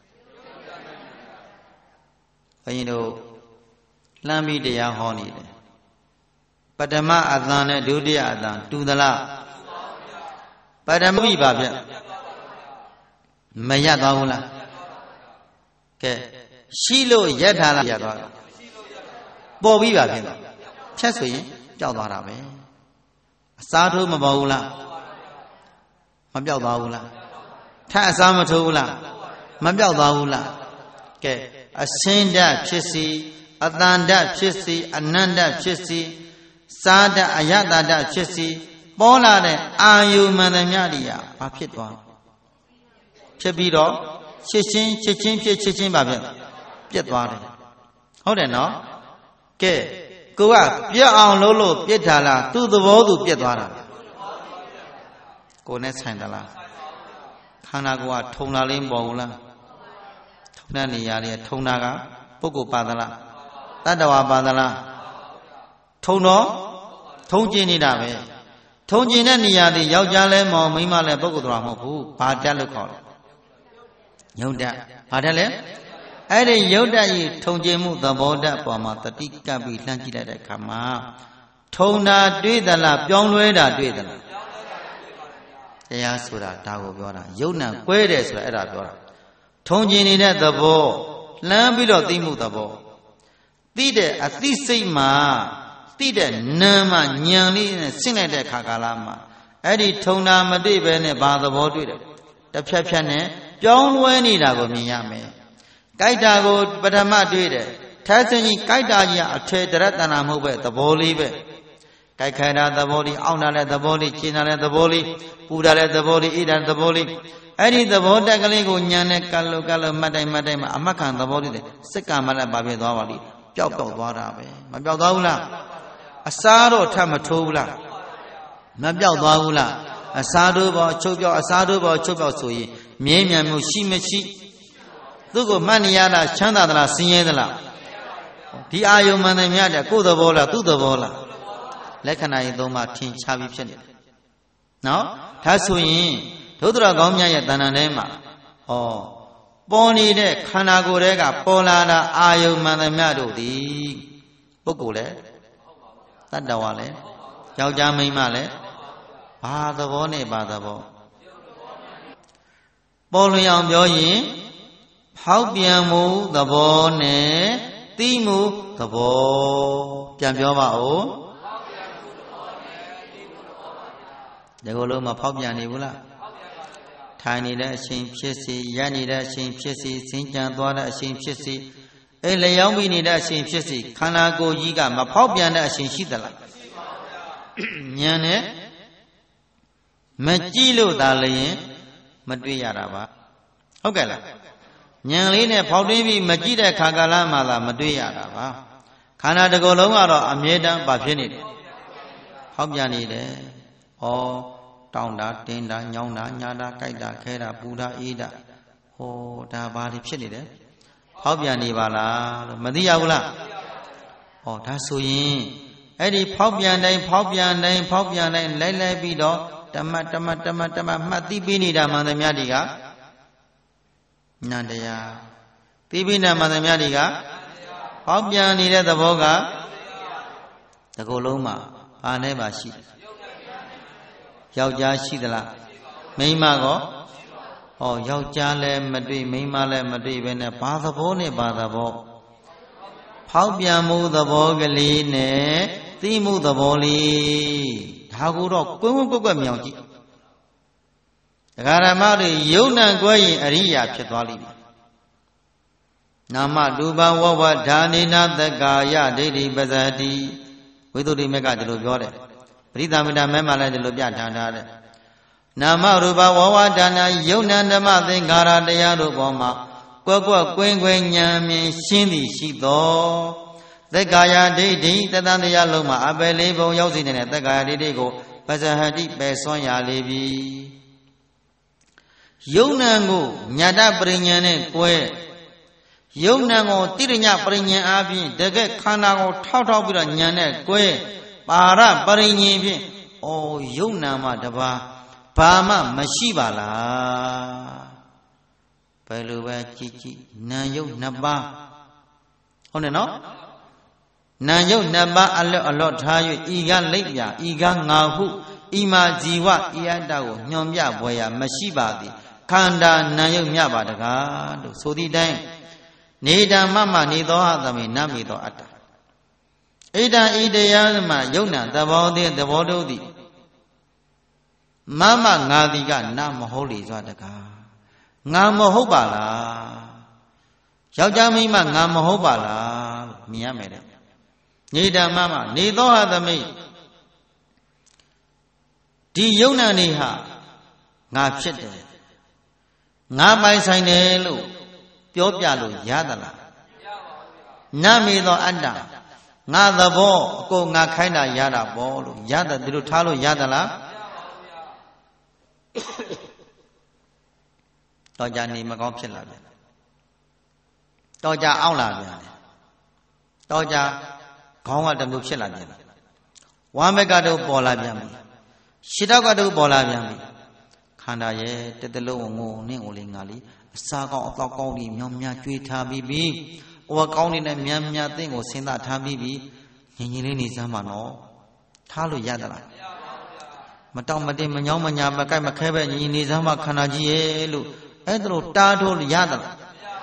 Speaker 1: ဘုန်းကြီးတို့လှမ်းပြီးတရားဟောနေတယ်ပထမအသံနဲ့ဒုတိယအသံတူသလားပထမပြီပါဗျမရသွားဘူးလားကဲရှိလို့ရက်ထားလားရသွားတာပေါ်ပြီးပါဖြစ်သွားဖြတ်ဆိုရင်ပျောက်သွားတာပဲအစားထိုးမပေါ်ဘူးလားမပျောက်သွားဘူးလားထပ်အစားမထိုးဘူးလားမပျောက်သွားဘူးလားကဲအစင်းဓာတ်ဖြစ်စီအတန်ဓာတ်ဖြစ်စီအနန္တဖြစ်စီစာဓာတ်အယတဓာတ်ဖြစ်စီပေါ်လာတဲ့အာယုမန္တမြရိယာဘာဖြစ်သွားဖြစ်ပြီးတော့ချစ်ချင်းချစ်ချင်းဖြစ်ချစ်ချင်းပါဖြစ်ပြက်သွားတယ်ဟုတ်တယ်နော်ကဲကိုကပြက်အောင်လုပ်လို့ပြက်ထားလားသူ့သဘောသူပြက်သွားတာကိုနဲ့ဆိုင်သလားခန္ဓာကိုယ်ကထုံလာလေးမပေါ်ဘူးလားထုံတဲ့နေရာလေးထုံတာကပုဂ္ဂိုလ်ပါသလားတတ္တဝါပါသလားထုံတော့ထုံကျင်နေတာပဲထုံကျင်တဲ့နေရာလေးယောက်ျားလဲမောင်မိန်းမလဲပုဂ္ဂိုလ်တော်မဟုတ်ဘူးဘာတက်လို့ခေါ်လဲယုတ်တက်ဘာတက်လဲအဲ့ဒီယုတ်တက်ကြီးထုံကျင်မှုသဘောတက်ပေါ်မှာတတိကပ်ပြီးလှမ်းကြည့်လိုက်တဲ့အခါမှာထုံတာတွေ့သလားပြောင်းလဲတာတွေ့သလားတရားဆိုတာဒါကိုပြောတာယုတ်နံကွဲတယ်ဆိုတာအဲ့ဒါပြောတာထုံကျင်နေတဲ့သဘောလှမ်းပြီးတော့သိမှုသဘောသိတဲ့အသိစိတ်မှာသိတဲ့နာမ်မှာဉာဏ်လေးနဲ့ဆင့်လိုက်တဲ့ခါကာလမှာအဲ့ဒီထုံတာမတွေ့ပဲနဲ့ဘာသဘောတွေ့တယ်တစ်ဖြတ်ဖြတ်နဲ့ပြောင်းလဲနေတာကိုမြင်ရမယ်ကြိုက်တာကိုပထမတွေ့တယ်ထဲစင်ကြီးကြိုက်တာကြီးကအထေတရတနာမဟုတ်ပဲသဘောလေးပဲကြိုက်ခဲတာသဘောလေးအောင့်တာလည်းသဘောလေးရှင်းတာလည်းသဘောလေးပူတာလည်းသဘောလေးအေးတာသဘောလေးအဲ့ဒီသဘောတက်ကလေးကိုညံနဲ့ကလုကလုမှတ်တိုင်းမှတ်တိုင်းမှာအမတ်ခံသဘောလေးစက်ကမှလည်းဘာဖြစ်သွားပါလိမ့်ပျောက်ပျောက်သွားတာပဲမပျောက်သွားဘူးလားအစားတော့ထပ်မထိုးဘူးလားမပျောက်သွားဘူးလားအစားတို့ပေါ်ချုပ်ပြောက်အစားတို့ပေါ်ချုပ်ပြောက်ဆိုရင်မြဲမြံမှုရှိမရှိသူ့ကိုမှတ်နေရတာချမ်းသာသလားဆင်းရဲသလားဒီအာယုံမှန်တယ်များတဲ့ကိုယ်သဘောလားသူ့သဘောလားလက္ခဏာရေးသုံးပါထင်ရှားပြီးဖြစ်နေတယ်နော်ဒါဆိုရင်ဒုသရကောင်းမြတ်ရဲ့တဏ္ဍာထဲမှာဩပေါ်နေတဲ့ခန္ဓာကိုယ်တွေကပေါ်လာတာအာယုံမှန်တယ်များတို့သည်ပုဂ္ဂိုလ်လေတတ္တဝါလေယောက်ျားမိန်းမလေဘာသဘောနဲ့ဘာသဘောပေါ်လွင်အောင်ပြောရင်ဖောက်ပြန်မှုသဘောနဲ့သိမှုသဘောပြန်ပြောပါဦးဒီလိုလုံးမဖောက်ပြန်နေဘူးလားထိုင်နေတဲ့အချိန်ဖြစ်စီရပ်နေတဲ့အချိန်ဖြစ်စီစင်ကြံသွားတဲ့အချိန်ဖြစ်စီအဲလျောင်းပြီးနေတဲ့အချိန်ဖြစ်စီခန္ဓာကိုယ်ကြီးကမဖောက်ပြန်တဲ့အချိန်ရှိသလားဉာဏ်နဲ့မကြည့်လို့သာလျင်မတွေ့ရတာပါဟုတ်ကဲ့လားဉာဏ်လေးနဲ့ဖောက်တွင်းပြီးမကြည့်တဲ့ခါကာလမှသာမတွေ့ရတာပါခန္ဓာတစ်ခုလုံးကတော့အမြဲတမ်းပါဖြစ်နေတယ်ဖောက်ပြန်နေတယ်ဩတောင်းတာတင်းတာညောင်းတာညာတာကြိုက်တာခဲတာပူတာအေးတာဟောဒါဘာတွေဖြစ်နေတယ်ဖောက်ပြန်နေပါလားလို့မသိရဘူးလားဩဒါဆိုရင်အဲ့ဒီဖောက်ပြန်တိုင်းဖောက်ပြန်တိုင်းဖောက်ပြန်တိုင်းလိုက်လိုက်ပြီးတော့တမတ်တမတ်တမတ်တမတ်မှတ်သိပြီးနေတာမှန်သမျှဒီကနန္တရားသိပြီးနေမှန်သမျှဒီကဖောက်ပြန်နေတဲ့သဘောကတကူလုံးမှာဘာနဲ့ပါရှိယောက်ျားရှိသလားမိန်းမကောဟောယောက်ျားလည်းမတွေ့မိန်းမလည်းမတွေ့ပဲနဲ့ဘာသဘောနဲ့ဘာသဘောဖောက်ပြန်မှုသဘောကလေးနဲ့သိမှုသဘောလေးဒါကိုတော့ကွင်းကွင်းကွက်ကွက်မြောင်ကြည့်ဒကာရမတွေယုံနံကွဲရင်အရိယာဖြစ်သွားလိမ့်မယ်နာမရူပဝဝဌာနေနသက္ကာယဒိဋ္ဌိပဇတိဝိသုဒ္ဓိမေကဒီလိုပြောတယ်ပရိသမတာမဲမှလည်းဒီလိုပြထားထားတယ်နာမရူပဝဝဌာနယုံနာဓမ္မသင်္ခါရတရားတို့ပေါ်မှာကွက်ကွက်ကွင်းကွင်းဉာဏ်မြင်ရှင်းသည်ရှိသောသက္ကာယဒိဋ္ဌိတသံတရားလုံးမှာအပယ်လေးပုံရောက်စီနေတဲ့သက္ကာယဒိဋ္ဌိကိုပဇဟတိပယ်ဆွမ်းရလေပြီယုံနာကိုညာတပရိညာနဲ့ကွဲယုံနာကိုတိရညပရိညာအားဖြင့်တကယ်ခန္ဓာကိုထောက်ထောက်ပြီးတော့ညာနဲ့ကွဲပါရပရိညာဖြင့်ဩယုံနာမှတပါဘာမှမရှိပါလားဘယ်လိုပဲကြည့်ကြည့်နာယုတ်နှစ်ပါးဟုတ်တယ်နော်နာယုတ်နှစ်ပါးအလော့အလော့ထား၍ဤကလိပ်ပြဤကငါဟုဤမှာဇီဝဤအတ္တကိုညွန်ပြပွဲရမရှိပါသည်ခန္ဓာနာယုတ်မြပါတကားလို့ဆိုသည့်တိုင်းနေတံမမနေသောဟသမေနမေသောအတ္တဣဒံဤတရားမှာယုံနာသဘောသည်သဘောတို့သည်မမငါသည်ကနာမဟုတ်လေစွာတကားငါမဟုတ်ပါလားယောက်ျားမိန်းမငါမဟုတ်ပါလားလို့မြင်ရမယ်တဲ့နေတံမမနေသောဟသမေဒီယုံနာနေဟာငါဖြစ်တယ်ငါပိုင်ဆိုင်တယ်လို့ပြောပြလို့ရသလားနမေသောအတ္တငါသဘောအကုန်ငါခိုင်းတာရတာပေါ့လို့ရတယ်ဒီလိုထားလို့ရသလားတော်ကြနေမကောင်းဖြစ်လာပြန်တော်ကြအောင့်လာပြန်တော်ကြခေါင်းကတမျိုးဖြစ်လာပြန်ဝမ်းဘက်ကတော့ပေါ်လာပြန်ပြီရှစ်တော့ကတော့ပေါ်လာပြန်ပြီခန္ဓာရဲ့တတလုံးငုံနဲ့ငိုလေးငါလေးအစာကောင်းအသောက်ကောင်းပြီးမြောင်များကြွေးထားပြီးပြီ။အိုကောင်းနေတဲ့မြန်မြန်သင်ကိုစဉ်းစားထားပြီးပြီ။ငြိမ်ငြိမ်လေးနေစမ်းပါနော်။ထားလို့ရသလား။မတောင့်မတင်မညောင်းမညာမကိုက်မခဲပဲငြိမ်ငြိမ်နေစမ်းပါခန္ဓာကြီးရဲ့လို့အဲ့ဒါလို့တားထိုးလို့ရသလား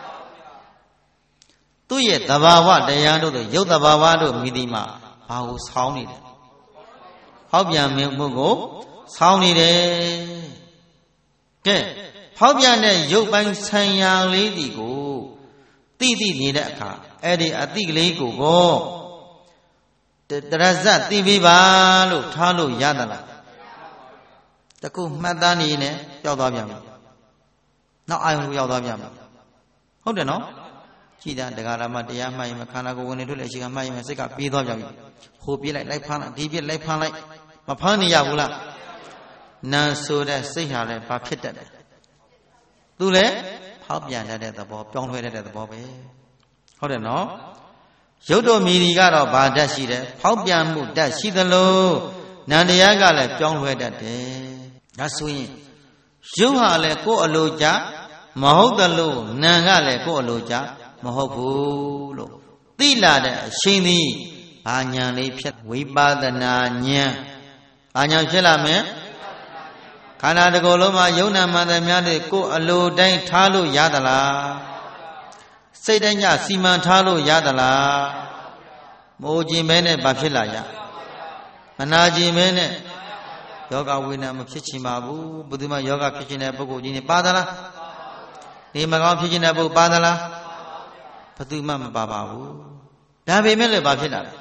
Speaker 1: ။သူ့ရဲ့သဘာဝတရားတို့ဆိုရုပ်သဘာဝတို့မိတိမှာဘာကိုဆောင်းနေတယ်။ဟောက်ပြန်မှုကိုဆောင်းနေတယ်။ကဲဖောက်ပြန်တဲ့ရုပ်ပိုင်းဆံရလေးဒီကိုတိတိနေတဲ့အခါအဲ့ဒီအတိကလေးကိုကိုတရဇတ်သိပြီးပါလို့ထားလို့ရသလားတခုမှတ်သားနေနဲ့ပျောက်သွားပြန်ပြီနောက်အာယုံကိုရောက်သွားပြန်ပြီဟုတ်တယ်နော်ကြည်တာတရားဓမ္မတရားမှတ်ရင်ခန္ဓာကိုယ်ဝင်နေထွက်လေရှိကမှတ်ရင်စိတ်ကပြေးသွားပြန်ပြီဟိုပြေးလိုက်လိုက်ဖမ်းလိုက်ဒီပြေးလိုက်ဖမ်းလိုက်မဖမ်းနေရဘူးလားနာဆိုတဲ့စိတ်ဟာလည်းဘာဖြစ်တတ်တယ်သူလည်းဖောက်ပြန်တတ်တဲ့သဘောပြောင်းလဲတတ်တဲ့သဘောပဲဟုတ်တယ်နော်ရုပ်တို့မြည်ဒီကတော့ဘာတတ်ရှိတယ်ဖောက်ပြန်မှုတတ်ရှိသလိုနန္တရားကလည်းပြောင်းလဲတတ်တယ်ဒါဆိုရင်ရုပ်ဟာလည်းကိုယ်အလိုကြမဟုတ်သလိုနာကလည်းကိုယ်အလိုကြမဟုတ်ဘူးလို့သိလာတဲ့အရှင်သည်ဘာညာလေးဖြစ်ဝိပဿနာဉာဏ်ဘာညာဖြစ်လာမယ်ခန္ဓာတစ်ခုလုံးမှာယုံနာမှန်သမျှတွေကိုယ်အလိုတိုင်းထားလို့ရသလားစိတ်တိုင်းညစီမံထားလို့ရသလားမိုးခြင်းမဲနဲ့ဘာဖြစ်လာရမနာခြင်းမဲနဲ့ယောဂဝိနာမဖြစ်ချင်ပါဘူးဘယ်သူမှယောဂဖြစ်ချင်တဲ့ပုဂ္ဂိုလ်ကြီးနေပါသလားနေမကောင်းဖြစ်ချင်တဲ့ပုဂ္ဂိုလ်ပါသလားဘယ်သူမှမပါပါဘူးဒါပေမဲ့လည်းဘာဖြစ်လာလဲ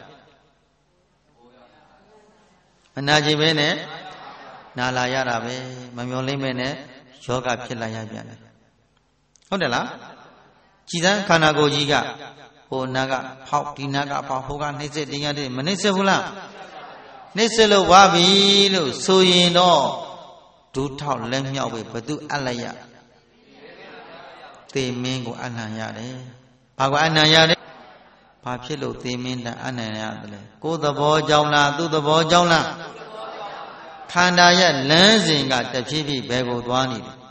Speaker 1: မနာခြင်းမဲနဲ့နာလာရတာပဲမမျောလိမ့်မဲ့နဲ့ယောဂဖြစ်လာရပြန်တယ်ဟုတ်တယ်လားကြည်သန်းခန္ဓာကိုယ်ကြီးကဟိုနာကဖောက်ဒီနာကဖောက်ဟိုကနှိမ့်စစ်တင်ရတယ်မနှိမ့်စစ်ဘူးလားနှိမ့်စစ်လို့ဝါပြီလို့ဆိုရင်တော့ဒူးထောက်လက်မြောက်ပဲဘသူအပ်လိုက်ရသေမင်းကိုအနံ့ရတယ်ဘာကအနံ့ရတယ်ဘာဖြစ်လို့သေမင်းတန်အနံ့ရတယ်လဲကိုယ်သဘောကြောင့်လားသူ့သဘောကြောင့်လားခန္ဓာရဲ့လမ်းစဉ်ကတဖြည်းဖြည်းဘယ်ကိုသွားနေလဲ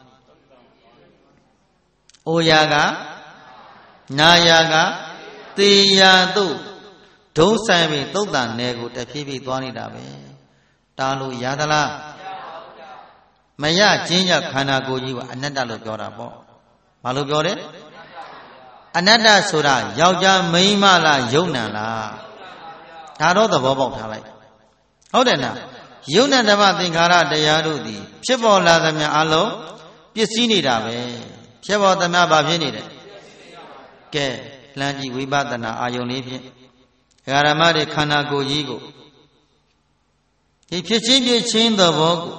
Speaker 1: အိုရာကနာယာကသေယာတို့ဒုံဆိုင်ပြီးသုတ်တန်နယ်ကိုတဖြည်းဖြည်းသွားနေတာပဲတားလို့ရသလားမရချင်းကြခန္ဓာကိုယ်ကြီးကအနတ္တလို့ပြောတာပေါ့ဘာလို့ပြောတယ်အနတ္တဆိုတာယောက်ျားမိန်းမလားယုံနာလားဒါတော့သဘောပေါက်ထားလိုက်ဟုတ်တယ်နော်ယုံနာဓမ္မသင်္ခါရတရားတို့သည်ဖြစ်ပေါ်လာသမျှအလုံးပစ္စည်းနေတာပဲဖြစ်ပေါ်သမျှဘာဖြစ်နေတယ်ကဲလှမ်းကြည့်ဝိပဿနာအာယုံလေးဖြင့်ဓမ္မတွေခန္ဓာကိုယ်ကြီးကိုဒီဖြစ်ချင်းဖြစ်ချင်းသဘောကို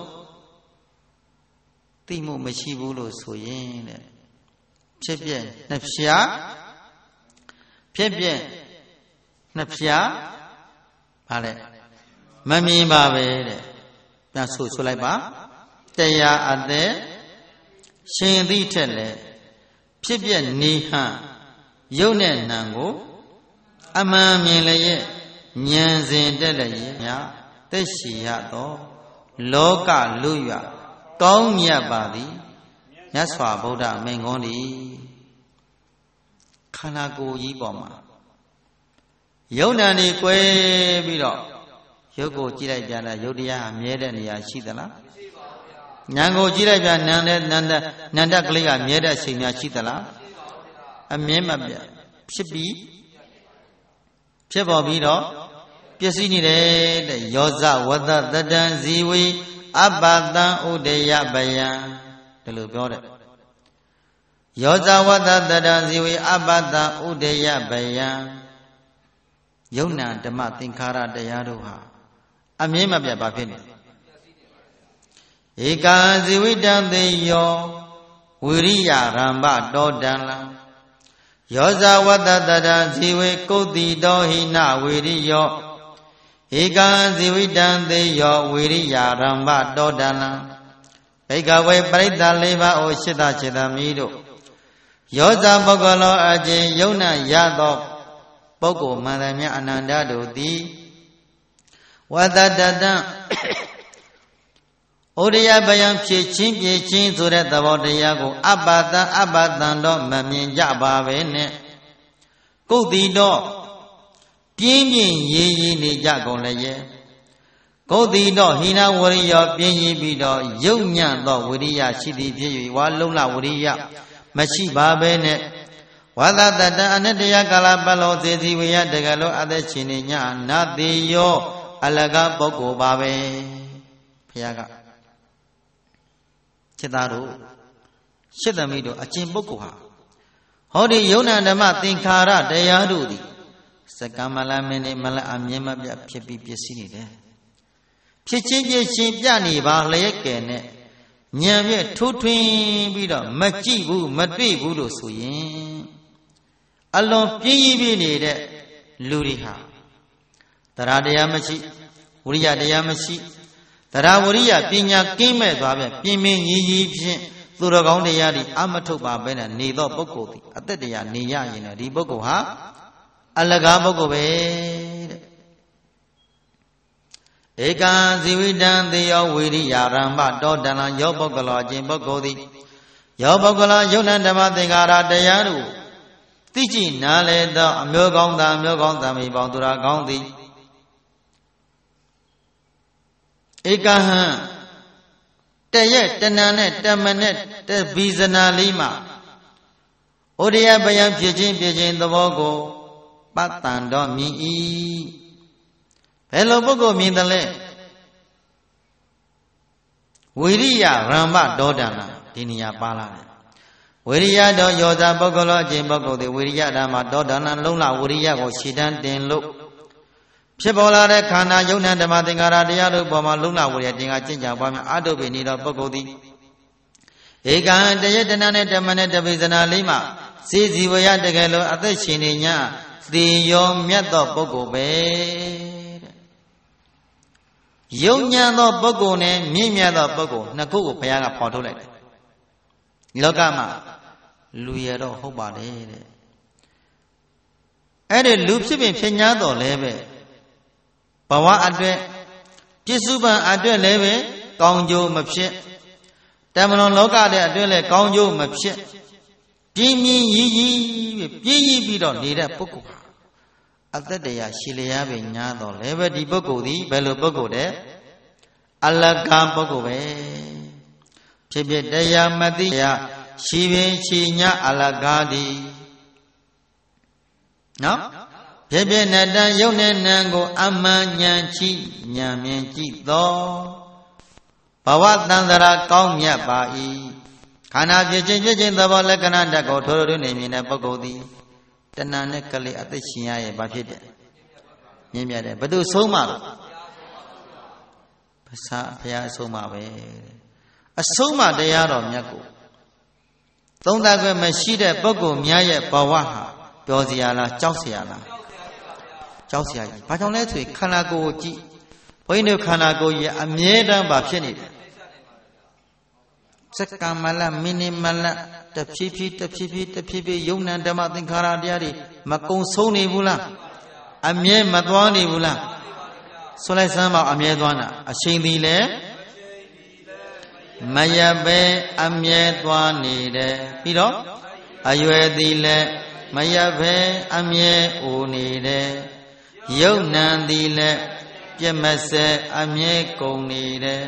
Speaker 1: သိမှုမရှိဘူးလို့ဆိုရင်တဲ့ဖြစ်ပြနှစ်ဖြာဖြစ်ပြနှစ်ဖြာဗါလဲမမြင်ပါပဲတဲ့ပြန်ဆိုဆိုလိုက်ပါတရားအသက်ရှင်သည့်ထက်လည်းဖြစ်ပြနေဟံယုတ်နဲ့နံကိုအမှန်မြင်လျက်ဉာဏ်စဉ်တက်လျက်မြတ်သက်ရှိရသောလောကလူရကောင်းမြတ်ပါသည်မြတ်စွာဘုရားမိန့်ခွန်းသည်ခန္ဓာကိုယ်ကြီးပေါ်မှာယုတ်နံနေ꿰ပြီးတော့ရုပ်ကိုကြည့်လိုက်ကြတာယုတ်တရားအမြဲတဲ့နေရာရှိသလားမရှိပါဘူးဗျာဉာဏ်ကိုကြည့်လိုက်ကြနန္တဲ့နန္တနန္တကလေးကမြဲတဲ့အချိန်များရှိသလားမရှိပါဘူးဗျာအမြဲမပြတ်ဖြစ်ပြီးဖြစ်ပေါ်ပြီးတော့ပျက်စီးနေတယ်တဲ့ယောဇဝတ္တတတံဇီဝေအပ္ပတံဥဒယပယံဒီလိုပြောတယ်ယောဇဝတ္တတတံဇီဝေအပ္ပတံဥဒယပယံယုံနာဓမ္မသင်္ခါရတရားတို့ဟာအမြဲမပြတ်ပါဖြစ်နေဧကံဇီဝိတံသေယောဝိရိယရမ္ပတောတံလံယောဇဝတ္တတတံဇီဝေကုတ်တိတောဟိနဝိရိယောဧကံဇီဝိတံသေယောဝိရိယရမ္ပတောတံလံဘိကဝေပရိသလေးပါးအိုရှိတစေတမိတို့ယောဇပုဂ္ဂလောအကျဉ်ယုံနာရသောပုဂ္ဂိုလ်မှန်သမျှအနန္တတို့သည်ဝတ္တတတံဩရိယပယံဖြစ်ချင်းပြချင်းဆိုတဲ့သဘောတရားကိုအပ္ပတံအပ္ပတံတော့မမြင်ကြပါပဲနဲ့ကုတ်တိတော့ပြင်းပြင်းရေးရေးနေကြကုန်လည်းရဲ့ကုတ်တိတော့ဟိနဝရိယပြင်းရေးပြီးတော့ယုတ်ညံ့သောဝရိယရှိသည်ဖြစ်၍ဝါလုံလဝရိယမရှိပါပဲနဲ့ဝါသတတံအနတ္တယကာလပတ်လုံးစေစီဝေယတကလောအသက်ရှင်နေညနာတိယောအလကပုဂ္ဂိုလ်ပါပဲဘုရားကจิตသားတို့ရှစ်သမီးတို့အကျင့်ပုဂ္ဂိုလ်ဟာဟောဒီယုံနာဓမ္မသင်္ခါရတရားတို့သည်စကမလမင်းနေမလအမြင်မပြဖြစ်ပြီးပြည့်စည်နေတယ်ဖြစ်ချင်းပြည့်ချင်းပြနေပါလျက်ကဲနဲ့ဉာဏ်ဖြင့်ထိုးထွင်းပြီးတော့မကြည့်ဘူးမတွေ့ဘူးလို့ဆိုရင်အလွန်ပြင်းရပြနေတဲ့လူတွေဟာတရားတရားမရှိဝိရိယတရားမရှိတရားဝိရိယပညာကင်းမဲ့သွားပြန်ပြင်းပြင်းကြီးကြီးဖြင့်သူတော်ကောင်းတရားတွေအမထုတ်ပါပဲနဲ့နေသောပုဂ္ဂိုလ်သည်အသက်တရားနေရရင်တော့ဒီပုဂ္ဂိုလ်ဟာအလကားပုဂ္ဂိုလ်ပဲတဲ့ဧကံဇီဝိတံသေယောဝိရိယရမ္ပတောတဏံယောပုဂ္ဂလောအခြင်းပုဂ္ဂိုလ်သည်ယောပုဂ္ဂလောယုံနံဓမ္မသင်္ကာရတရားတို့သိကြည်နားလေသောအမျိုးကောင်းသားအမျိုးကောင်းသားမိပေါင်းသူရာကောင်းသည်ဧကဟံတရက်တဏ္ဍနဲ့တမနဲ့တဘိဇနာလေးမှာဩရိယပယံဖြစ်ခြင်းဖြစ်ခြင်းသဘောကိုပတ္တန်တော်မြင်၏ဘယ်လိုပုဂ္ဂိုလ်မြင်တယ်လဲဝိရိယရမ္ပဒေါဒနာဒီနေရာပါလာတယ်ဝိရိယတော်ယောဇပုဂ္ဂလောအခြင်းပုဂ္ဂိုလ်သည်ဝိရိယဓမ္မဒေါဒနာလုံးလဝိရိယကိုရှည်တန်းတင်လို့ဖြစ်ပေါ်လာတဲ့ခန္ဓာယုံနာဓမ္မသင်္ကာရတရားတို့ပေါ်မှာလုံလဝိရိယတင်ကကျင့်ကြံပွားများအာတုပိနေသောပုဂ္ဂိုလ်သည်ဧကံတယတနာနဲ့ဓမ္မနဲ့တပိစနာလေးမှာစေစီဝရတကယ်လို့အသက်ရှင်နေ냐သေရောမြတ်သောပုဂ္ဂိုလ်ပဲတဲ့ယုံညံသောပုဂ္ဂိုလ်နဲ့မြင့်မြတ်သောပုဂ္ဂိုလ်နှစ်ခုကိုဘုရားကဖော်ထုတ်လိုက်တယ်လောကမှာလူရတော့ဟုတ်ပါတယ်တဲ့အဲ့ဒီလူဖြစ်ပင်ဖြစ်냐တော့လဲပဲဘဝအတွက်ပြစ္စုပန်အတွက်လည်းပဲကောင်းကျိုးမဖြစ်တမလွန်လောကတဲ့အတွက်လည်းကောင်းကျိုးမဖြစ်ပြင်းပြင်းရည်ရည်ပြင်းရည်ပြီးတော့နေတဲ့ပုဂ္ဂိုလ်ဟာအသက်တရားရှည်လျားပဲညာတော့လည်းပဲဒီပုဂ္ဂိုလ်ဒီဘယ်လိုပုဂ္ဂိုလ်တဲ့အလကားပုဂ္ဂိုလ်ပဲဖြစ်ဖြစ်တရားမသိရရှည်ပင်ချီညာအလကားဒီနော်ဖြစ်ဖြစ်နဲ့တန်ယုံနဲ့နံကိုအမှန်ဉာဏ်ချိဉာဏ်မြင်ကြည့်သောဘဝတန်တရာကောင်းမြတ်ပါ၏ခန္ဓာဖြစ်ခြင်းဖြစ်ခြင်းသဘောလက္ခဏာတတ်ကိုထိုးထိုးနေမြင်တဲ့ပုဂ္ဂိုလ်သည်ဏနဲ့ကလေးအသက်ရှင်ရရဲ့ဘာဖြစ်တယ်မြင့်မြတ်တယ်ဘယ်သူဆုံးမလဲဘုရားဘုရားအဆုံးမပဲအဆုံးမတရားတော်မြတ်ကိုသုံးသပ်ခွင့်မရှိတဲ့ပုဂ္ဂိုလ်များရဲ့ဘဝဟာပြောစရာလားကြောက်စရာလားကြောက်စရာကြီးဘာကြောင့်လဲဆိုရင်ခန္ဓာကိုယ်ကိုကြည့်ဘုန်းကြီးတို့ခန္ဓာကိုယ်ကြီးအမြဲတမ်းပါဖြစ်နေတယ်စက္ကမလမိနိမလတဖြည်းဖြည်းတဖြည်းဖြည်းတဖြည်းဖြည်းယုံနံဓမ္မသင်္ခါရတရားတွေမကုံဆုံးနေဘူးလားအမြဲမသွားနေဘူးလားဆိုလိုက်စမ်းပါအမြဲသွားတာအချိန်သည်လည်းမရပဲအမြဲသွားနေတယ်ပြီးတော့အရွယ်သည်လည်းမရပဲအမြဲအိုနေတယ်ယုံနံသည်လည်းပြည့်မစဲအမြဲကုန်နေတယ်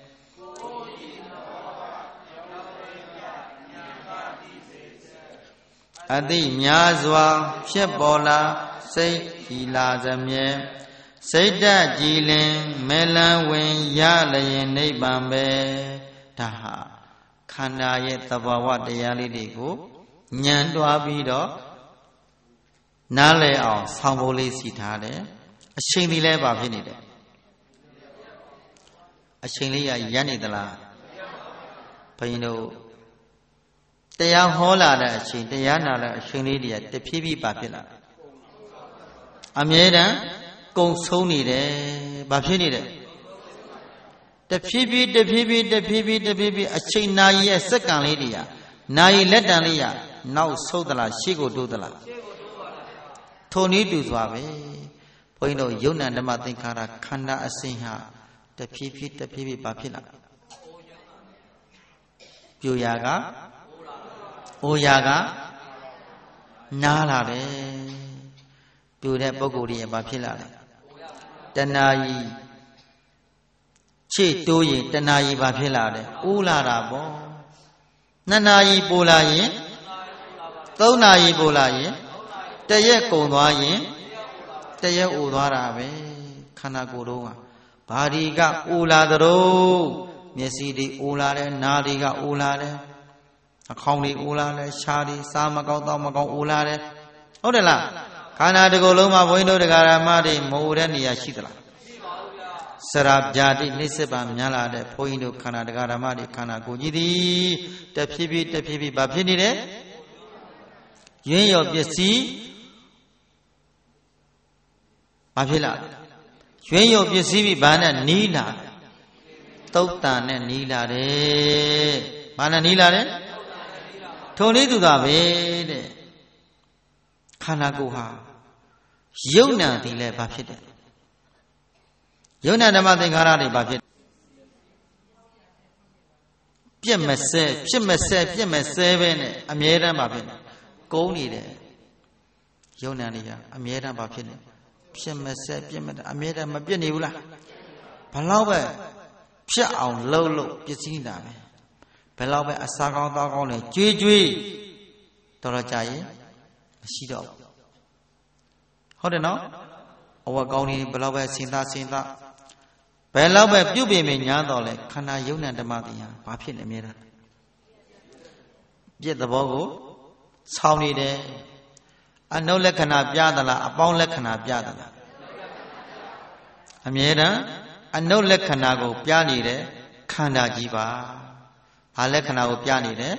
Speaker 1: အတိများစွာဖြစ်ပေါ်လာစိတ်ကြည်လာသမြဲစိတ်ဓာတ်ကြည်လင်မေလံဝင်ရလျင်နိဗ္ဗာန်ပဲဒါဟာခန္ဓာရဲ့သဘာဝတရားလေးတွေကိုဉာဏ်တွားပြီးတော့နားလည်အောင်ဆောင်းဖို့လေးစီထားတယ်အချိန်ဒီလဲပါဖြစ်နေတယ်အချိန်လေးရရပ်နေသလားဘုရင်တို့တရားဟောလာတဲ့အချိန်တရားနာလာတဲ့အချိန်လေးတွေကတဖြည်းဖြည်းပါဖြစ်လာအမြဲတမ်းကုံဆုံးနေတယ်ဘာဖြစ်နေတယ်တဖြည်းဖြည်းတဖြည်းဖြည်းတဖြည်းဖြည်းတဖြည်းဖြည်းအချိန်နာရီရဲ့စက္ကန့်လေးတွေကနာရီလက်တန်လေးရနောက်ဆုတ်သလားရှေ့ကိုတိုးသလားထိုနည်းတူစွာပဲဘုန်းကြီးတို့ယုံနာဓမ္မသင်္ခါရခန္ဓာအစဉ်ဟာတဖြည်းဖြည်းတဖြည်းဖြည်းဘာဖြစ်လာပြူရာကအိုရာကနားလာတယ်ပြူတဲ့ပုဂ္ဂိုလ်ကြီးဘာဖြစ်လာလဲတဏှာကြီးချစ်တိုးရင်တဏှာကြီးဘာဖြစ်လာလဲအိုးလာတာပေါ့နှစ်နာရီပိုလာရင်သုံးနာရီပိုလာရင်တရက်ကုန်သွားရင်တရက်အိုသွားတာပဲခန္ဓာကိုယ်တော့ဘာဒီကအိုလာသတို့မျက်စိတွေအိုလာတယ်နားတွေကအိုလာတယ်အခေါင်းတွေအိုလာတယ်ရှားတွေစားမကောင်းတော့မကောင်းအိုလာတယ်ဟုတ်တယ်လားခန္ဓာတစ်ခုလုံးမှာဘုန်းကြီးတို့တရားဓမ္မတွေမအိုတဲ့နေရာရှိသလားရှိပါဘူးဗျာစရာပြာတိနှိစ္စပါများလာတဲ့ဘုန်းကြီးတို့ခန္ဓာတရားဓမ္မတွေခန္ဓာကိုယ်ကြီးသည်တဖြည်းဖြည်းတဖြည်းဖြည်းဘာဖြစ်နေတယ်ရင်းရောပစ္စည်းဘာဖြစ်လာရွှင်ရုပ်ပစ္စည်းပြီးဘာနဲ့နီးလာသုတ်တန်နဲ့နီးလာတယ်ဘာနဲ့နီးလာတယ်ထုံလေးသူသာပဲတဲ့ခန္ဓာကိုယ်ဟာယုံနာတည်လဲဘာဖြစ်တယ်ယုံနာဓမ္မသင်္ခါရတွေဘာဖြစ်ပြက်မစဲဖြစ်မစဲပြက်မစဲပဲနဲ့အမြဲတမ်းဘာဖြစ်ကုန်းနေတယ်ယုံနာတွေကအမြဲတမ်းဘာဖြစ်နေဖြစ်မစက်ပြစ်မအမြဲတမ်းမပြစ်နေဘူးလားဘလောက်ပဲဖြတ်အောင်လှုပ်လှုပ်ပစ္စည်းနေတာပဲဘယ်လောက်ပဲအစာကောင်းတောက်ကောင်းလဲကြွေးကြွေးတော်တော်ကြာရင်မရှိတော့ဘူးဟုတ်တယ်နော်အဝတ်ကောင်းနေဘယ်လောက်ပဲစင်သားစင်သားဘယ်လောက်ပဲပြုတ်ပြင်ပြင်ညားတော့လဲခန္ဓာယုံနံဓမ္မတရားဘာဖြစ်နေအမြဲတမ်းပြစ်သဘောကိုဆောင်းနေတယ်အနုလက္ခဏာပြသလားအပေါင်းလက္ခဏာပြသလားအမြဲတမ်းအနုလက္ခဏာကိုပြနေတဲ့ခန္ဓာကြီးပါဘာလက္ခဏာကိုပြနေတယ်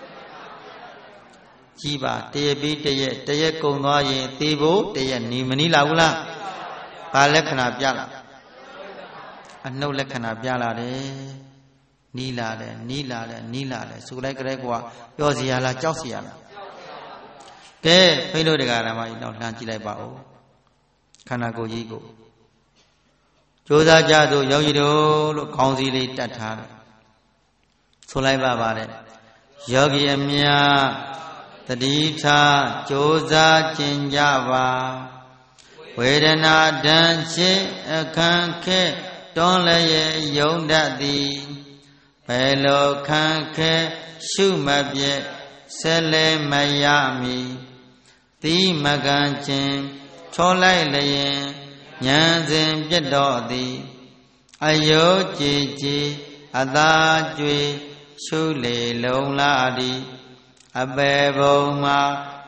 Speaker 1: ကြီးပါတရပြီးတရက်တရက်ကုံသွားရင်သေဖို့တရက်နေမနီးလာဘူးလားဘာလက္ခဏာပြလာအနုလက္ခဏာပြလာတယ်နီးလာတယ်နီးလာတယ်နီးလာတယ်ဆိုလိုက်ကြတဲ့ကွာပြောစီရလားကြောက်စီရလားကဲဖိလို့တရားဓမ္မကြီးတော့လှမ်းကြည့်လိုက်ပါဦးခန္ဓာကိုယ်ကြီးကိုကြိုးစားကြသို့ယောဂီတို့လို့ခေါင်းစည်းလေးတတ်ထားတယ်ဆိုလိုက်ပါပါတယ်ယောဂီအမြတတိထားကြိုးစားကျင့်ကြပါဝေဒနာတန်ချင်းအခန့်ခဲတွန်းလည်းယုံတတ်သည်ဘယ်လိုခံခဲရှုမပြည့်ဆက်လဲမရမီတိမကံချင်းချောလိုက်လျင်ဉာဏ်စဉ်ပြတ်တော်သည်အယောကြည်ကြည်အသာကျွေရှုလေလုံလာသည်အပေဘုံမှာ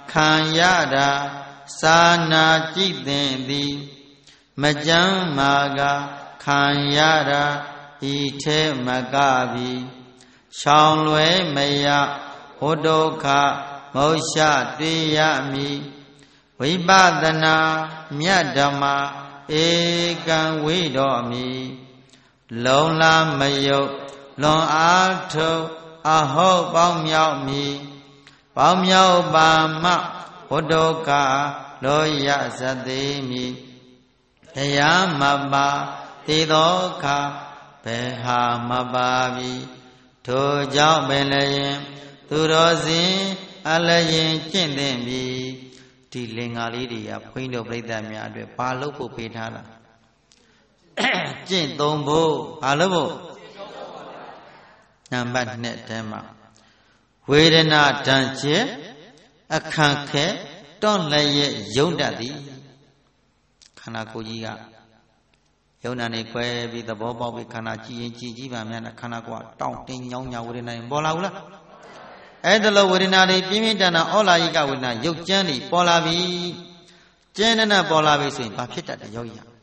Speaker 1: ခံရတာစာနာကြည့်သင်သည်မကြမ်းမာကခံရတာဤထဲမကပြီရှောင်လွယ်မရဟောဒုက္ခမောရှတွေ့ရမည်ဝိပဿနာမြတ်ဓမ္မဧကံဝိတော်မီလုံလာမယုတ်လွန်အားထုတ်အဟုတ်ပေါင်းမြောက်မီပေါင်းမြောက်ပါမဝတ္တုကလောယဇတိမိတရားမပါသေသောခဘေဟာမပါပြီထိုကြောင့်ပင်လည်းသူတော်စင်အလရင်ကျင့်သင့်ပြီဒီလင်္ကာလေးတွေကဘုန်းကြီးတို့ပြိဿများအတွက်ဘာလို့ဖို့ပေးထားတာကျင့်သုံးဖို့ဘာလို့ဖို့နံပါတ်နှစ်တဲမှာဝေဒနာတန်ချက်အခန့်ခဲတွန့်လည်းရဲ့ယုံတတ်သည်ခန္ဓာကိုယ်ကြီးကယုံနာနေကွဲပြီးသဘောပေါက်ပြီးခန္ဓာကြည်ရင်ကြည်ကြည့်ပါများနဲ့ခန္ဓာကိုယ်ကတောင့်တင်းညောင်းညာဝေဒနာပေါ်လာဘူးလားအဲ့ဒါလိုဝေဒနာတွေပြင်းပြင်းထန်ထန်ဩလာယိကဝေဒနာရုပ်ကြမ်းတွေပေါ်လာပြီကျဉ်းနဲ့ပေါ်လာပြီဆိုရင်ဘာဖြစ်တတ်တယ်ယောဂီဟမ်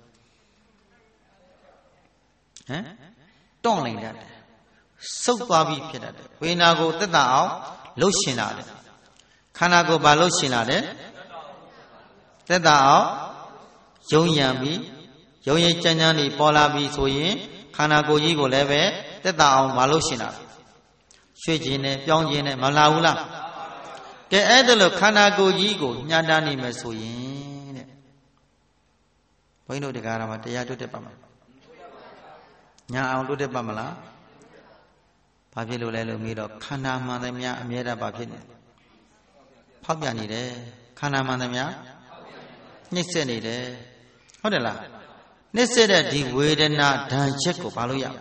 Speaker 1: တွန့်လိုက်တတ်တယ်စုပ်သွားပြီးဖြစ်တတ်တယ်ဝေဒနာကိုသက်သာအောင်လှုပ်ရှင်လာတယ်ခန္ဓာကိုယ်ဘာလှုပ်ရှင်လာတယ်သက်သာအောင်ယုံရံပြီးယုံရင်ကြမ်းကြမ်းတွေပေါ်လာပြီဆိုရင်ခန္ဓာကိုယ်ကြီးကိုလည်းပဲသက်သာအောင်မလှုပ်ရှင်လာရွှေ့ခြင်းနဲ့ပြောင်းခြင်းနဲ့မလာဘူးလားကဲအဲ့ဒါလို့ခန္ဓာကိုယ်ကြီးကိုညှာတာနေမယ်ဆိုရင်တဲ့ဘုန်းကြီးတို့တရားတော်မှာတရားတွေ့တတ်ပါမလားညာအောင်တွေ့တတ်ပါမလားဘာဖြစ်လို့လဲလို့မေးတော့ခန္ဓာမှန်သမျှအမြဲတမ်းဘာဖြစ်နေဖောက်ပြန်နေတယ်ခန္ဓာမှန်သမျှနှိမ့်ဆက်နေတယ်ဟုတ်တယ်လားနှိမ့်ဆက်တဲ့ဒီဝေဒနာဓာတ်ချက်ကိုဘာလို့ရ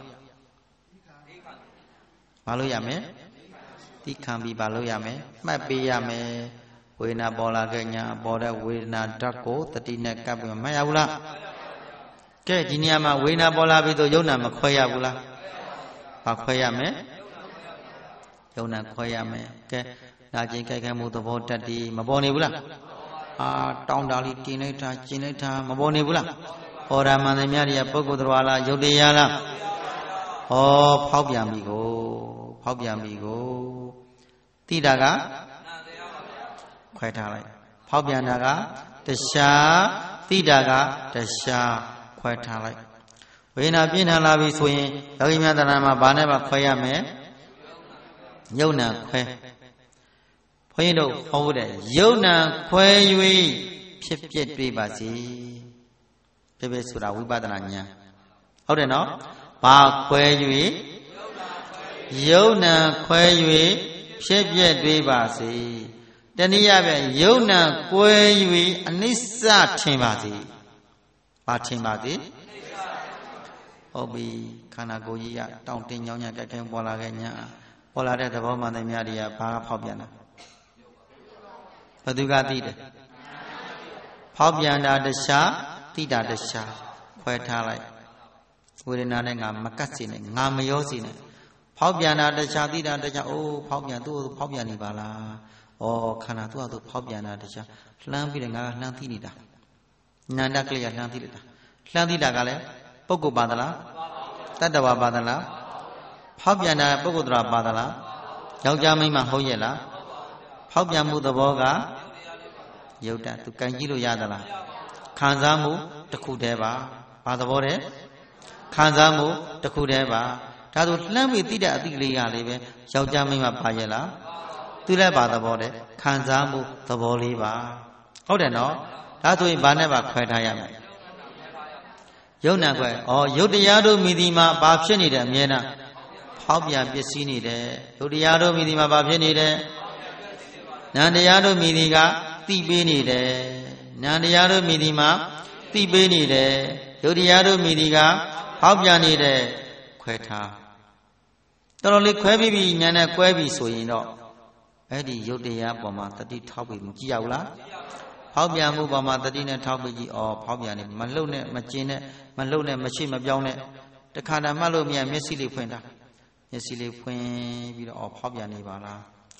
Speaker 1: ဘာလို့ရမလဲသိခံပြီးဘာလို့ရမလဲမှတ်ပေးရမယ်ဝေဒနာပေါ်လာခဲ့ညာပေါ်တဲ့ဝေဒနာဓာတ်ကိုတတိနဲ့ကပ်ပြီးမှတ်ရဘူးလားကဲဒီနေရာမှာဝေဒနာပေါ်လာပြီဆိုယုံနာမခွဲရဘူးလားဘာခွဲရမလဲယုံနာခွဲရမယ်ကဲနာကျင်ကြိုက်ခဲမှုသဘောတတ်ဒီမပေါ်နေဘူးလားအာတောင်းတာလေးတင်လိုက်တာကျင်လိုက်တာမပေါ်နေဘူးလားဟောရမန်သမျှတွေကပုဂ္ဂိုလ်တော်လားယုတ်တရားလားဟောဖောက်ပြန်ပြီကိုဖောက်ပြန်ပြီကိုတိတာကခွဲထားလိုက်ဖောက်ပြန်တာကတရားတိတာကတရားခွဲထားလိုက်ဝေဒနာပြင်းထန်လာပြီဆိုရင်ယောဂီများတရားမှာဘာနဲ့မှခွဲရမယ်ယုံနာခွဲဘုန်းကြီးတို့ဟောတဲ့ယုံနာခွဲ၍ဖြစ်ပြတွေ့ပါစေဖြစ်ဖြစ်ဆိုတာဝိပဿနာဉာဏ်ဟုတ်တယ်နော်ဘာခွဲ၍ယုံနာခွဲ၍ဖြစ်ပြတွေ့ပါစေတနည်းအားဖြင့်ယုံနာကွဲ၍အနိစ္စထင်ပါစေဘာထင်ပါစေဟုတ်ပြီခန္ဓာကိုယ်ကြီးကတောင့်တင်းညောင်းညံ့ကြက်ခဲပေါ်လာခဲ့ညာပေါ်လာတဲ့သဘောမှန်တဲ့များတွေကဘာကဖောက်ပြန်တာဘသူကသိတယ်ဖောက်ပြန်တာတရားသိတာတရားခွဲထားလိုက်ဝေဒနာနဲ့ငါမကတ်စီနဲ့ငါမရောစီနဲ့ဖောက်ပြန်တာတရားသိတာတရားအိုးဖောက်ပြန်သူ့ဖောက်ပြန်နေပါလားဩခန္ဓာသူ့ဟာသူဖောက်ပြန်တာတရားလှမ်းပြီးတယ်ငါကလှမ်းသိနေတာနာန္ဒကလေးကလှမ်းသိလိုက်တာလှမ်းသိတာကလည်းပုဂ္ဂိုလ်ပါသလားတတ္တဝါပါသလားဖောက်ပြန်တာပုဂ္ဂိုလ်တော်ပါသလားယောက်ျားမိန်းမဟုတ်ရဲ့လားဖောက်ပြန်မှုသဘောကယုတ်တသူကံကြည့်လို့ရသလားခံစားမှုတစ်ခုတည်းပါဘာသဘောတဲ့ခံစားမှုတစ်ခုတည်းပါဒါဆိုလှမ်းပြီးသိတဲ့အသိလေးရလေးပဲယောက်ျားမိန်းမပါရဲ့လားသူလည်းပါသဘောတဲ့ခံစားမှုသဘောလေးပါဟုတ်တယ်နော်ဒါဆိုရင်ဘာနဲ့ပါခွဲထားရမလဲယုံနာခွဲဩယုတ်တရားတို့မိဒီမှာဘာဖြစ်နေတယ်အမြဲတမ်းဖောက်ပြန်ပစ္စည်းနေတယ်ယုတ်တရားတို့မိဒီမှာဘာဖြစ်နေတယ်နန္တရားတို့မိဒီကတိပေးနေတယ်နန္တရားတို့မိဒီမှာတိပေးနေတယ်ယုတ်တရားတို့မိဒီကဖောက်ပြန်နေတယ်ခွဲထားတော်တော်လေးခွဲပြီးပြီညာနဲ့ကွဲပြီဆိုရင်တော့အဲ့ဒီယုတ်တရားပေါ်မှာတတိထောက်ပြီးမကြည့်ရဘူးလားဖောက်ပြန်မှုပေါ်မှာတတိနဲ့ထောက်ပြီးကြည့်ဩဖောက်ပြန်နေမလှုပ်နဲ့မကျင်နဲ့မလှုပ်နဲ့မရှိမပြောင်းနဲ့တခါတည်းမှတ်လို့မြင်မျက်စိလေးဖွင့်တာမျက်စိလေးဖွင့်ပြီးတော့ဩဖောက်ပြန်နေပါလား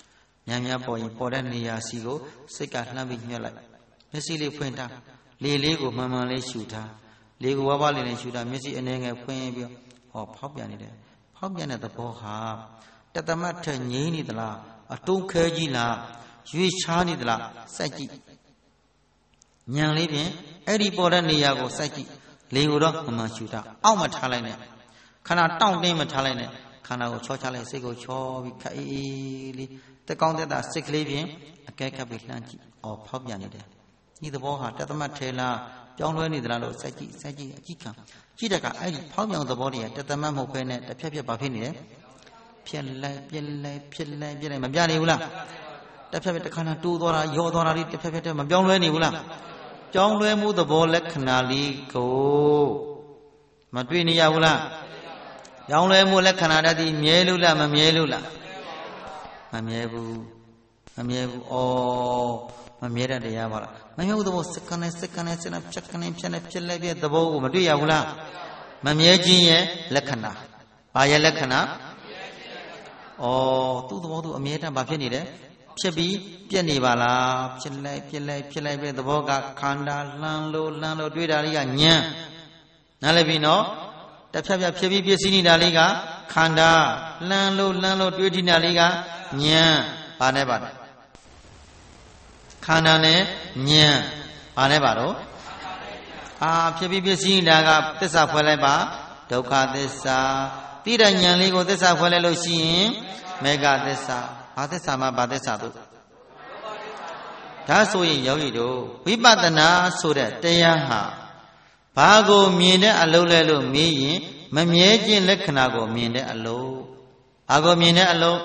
Speaker 1: ညာညာပေါ်ရင်ပေါ်တဲ့နေရာစီကိုစိတ်ကလှမ်းပြီးညှက်လိုက်မျက်စိလေးဖွင့်ထားလေလေးကိုမှန်မှန်လေးရှူထားလေကိုဝါးဝါးလေးနဲ့ရှူထားမျက်စိအနေငယ်ဖွင့်ပြီးဟောဖောက်ပြန်နေတယ်ဖောက်ပြန်တဲ့သဘောဟာတသမတ်ထက်ငြိမ်းနေသလားအတုံးခဲကြီးလားရွေချားနေသလားစိုက်ကြည့်ညံလေးဖြင့်အဲ့ဒီပေါ်တဲ့နေရာကိုစိုက်ကြည့်လေကိုတော့မှန်မှန်ရှူထားအောက်မှာထားလိုက်နဲ့ခန္ဓာတောင့်တင်းမထားလိုက်နဲ့ခန္ဓာကိုချောချလိုက်စိတ်ကိုချောပြီးခအေးလေးတက်ကောင်းတက်တာစိတ်ကလေးဖြင့်အကဲခတ်ပြီးလှမ်းကြည့်အော်ဖောက်ပြန်နေတယ်ဒီသဘောဟာတသမတ်ထဲလားပြောင်းလဲနေသလားလို့စိုက်ကြည့်စိုက်ကြည့်အကြည့်ခံကြည့်တဲ့ကအဲ့ဒီဖောက်ပြန်သဘောတွေကတသမတ်မဟုတ်ဘဲနဲ့တစ်ဖြက်ဖြက်ဘာဖြစ်နေလဲဖြစ်လိုက်ပြက်လိုက်ဖြစ်လိုက်ပြက်လိုက်မပြနေဘူးလားတစ်ဖြက်ဖြက်တစ်ခါနဲ့တိုးသွားတာရောသွားတာလေးတစ်ဖြက်ဖြက်တည်းမပြောင်းလဲနေဘူးလားပြောင်းလဲမှုသဘောလက္ခဏာလေးကိုမတွေ့နေရဘူးလားပြောင်းလဲမှုလက္ခဏာတည်းမြဲလို့လားမမြဲလို့လားမမြဲဘူးမမြဲဘူးဩမမြဲတဲ့တရားပါလားမမြဲဘူးသဘောစက္ကန့်နဲ့စက္ကန့်နဲ့စက္ကန့်ဖြတ်ကနေဖြတ်နေဖြစ်လိုက်ပြသဘောကိုမတွေ့ရဘူးလားမမြဲခြင်းရဲ့လက္ခဏာဘာရဲ့လက္ခဏာဩသူ့သဘောသူအမြဲတမ်းဘာဖြစ်နေတယ်ဖြစ်ပြီးပြက်နေပါလားဖြစ်လိုက်ဖြစ်လိုက်ဖြစ်လိုက်ပြသဘောကခန္ဓာလှမ်းလို့လှမ်းလို့တွေ့တာလေးကညံနားလည်ပြီနော်တစ်ဖြတ်ဖြတ်ဖြစ်ပြီးပြည့်စည်နေတာလေးကခန္ဓာလှမ်းလို့လှမ်းလို့တွေ့ထိနေတာလေးကညံဘာနဲ့ပါလဲခန္ဓာနဲ့ညံဘာနဲ့ပါတော့အာဖြစ်ပြီးပြည့်စည်နေတာကသစ္စာဖွဲ့လိုက်ပါဒုက္ခသစ္စာတိရဉာဏ်လေးကိုသစ္စာဖွဲ့လိုက်လို့ရှိရင်မေဃသစ္စာဘာသစ္စာမှာဘာသစ္စာတို့ဒါဆိုရင်ယောဂီတို့ဝိပဿနာဆိုတဲ့တရားဟာဘာကိုမြင်တဲ့အလုံးလဲလို့မေးရင်မမြဲခြင်းလက္ခဏာကိုမြင်တဲ့အလုံးဘာကိုမြင်တဲ့အလုံး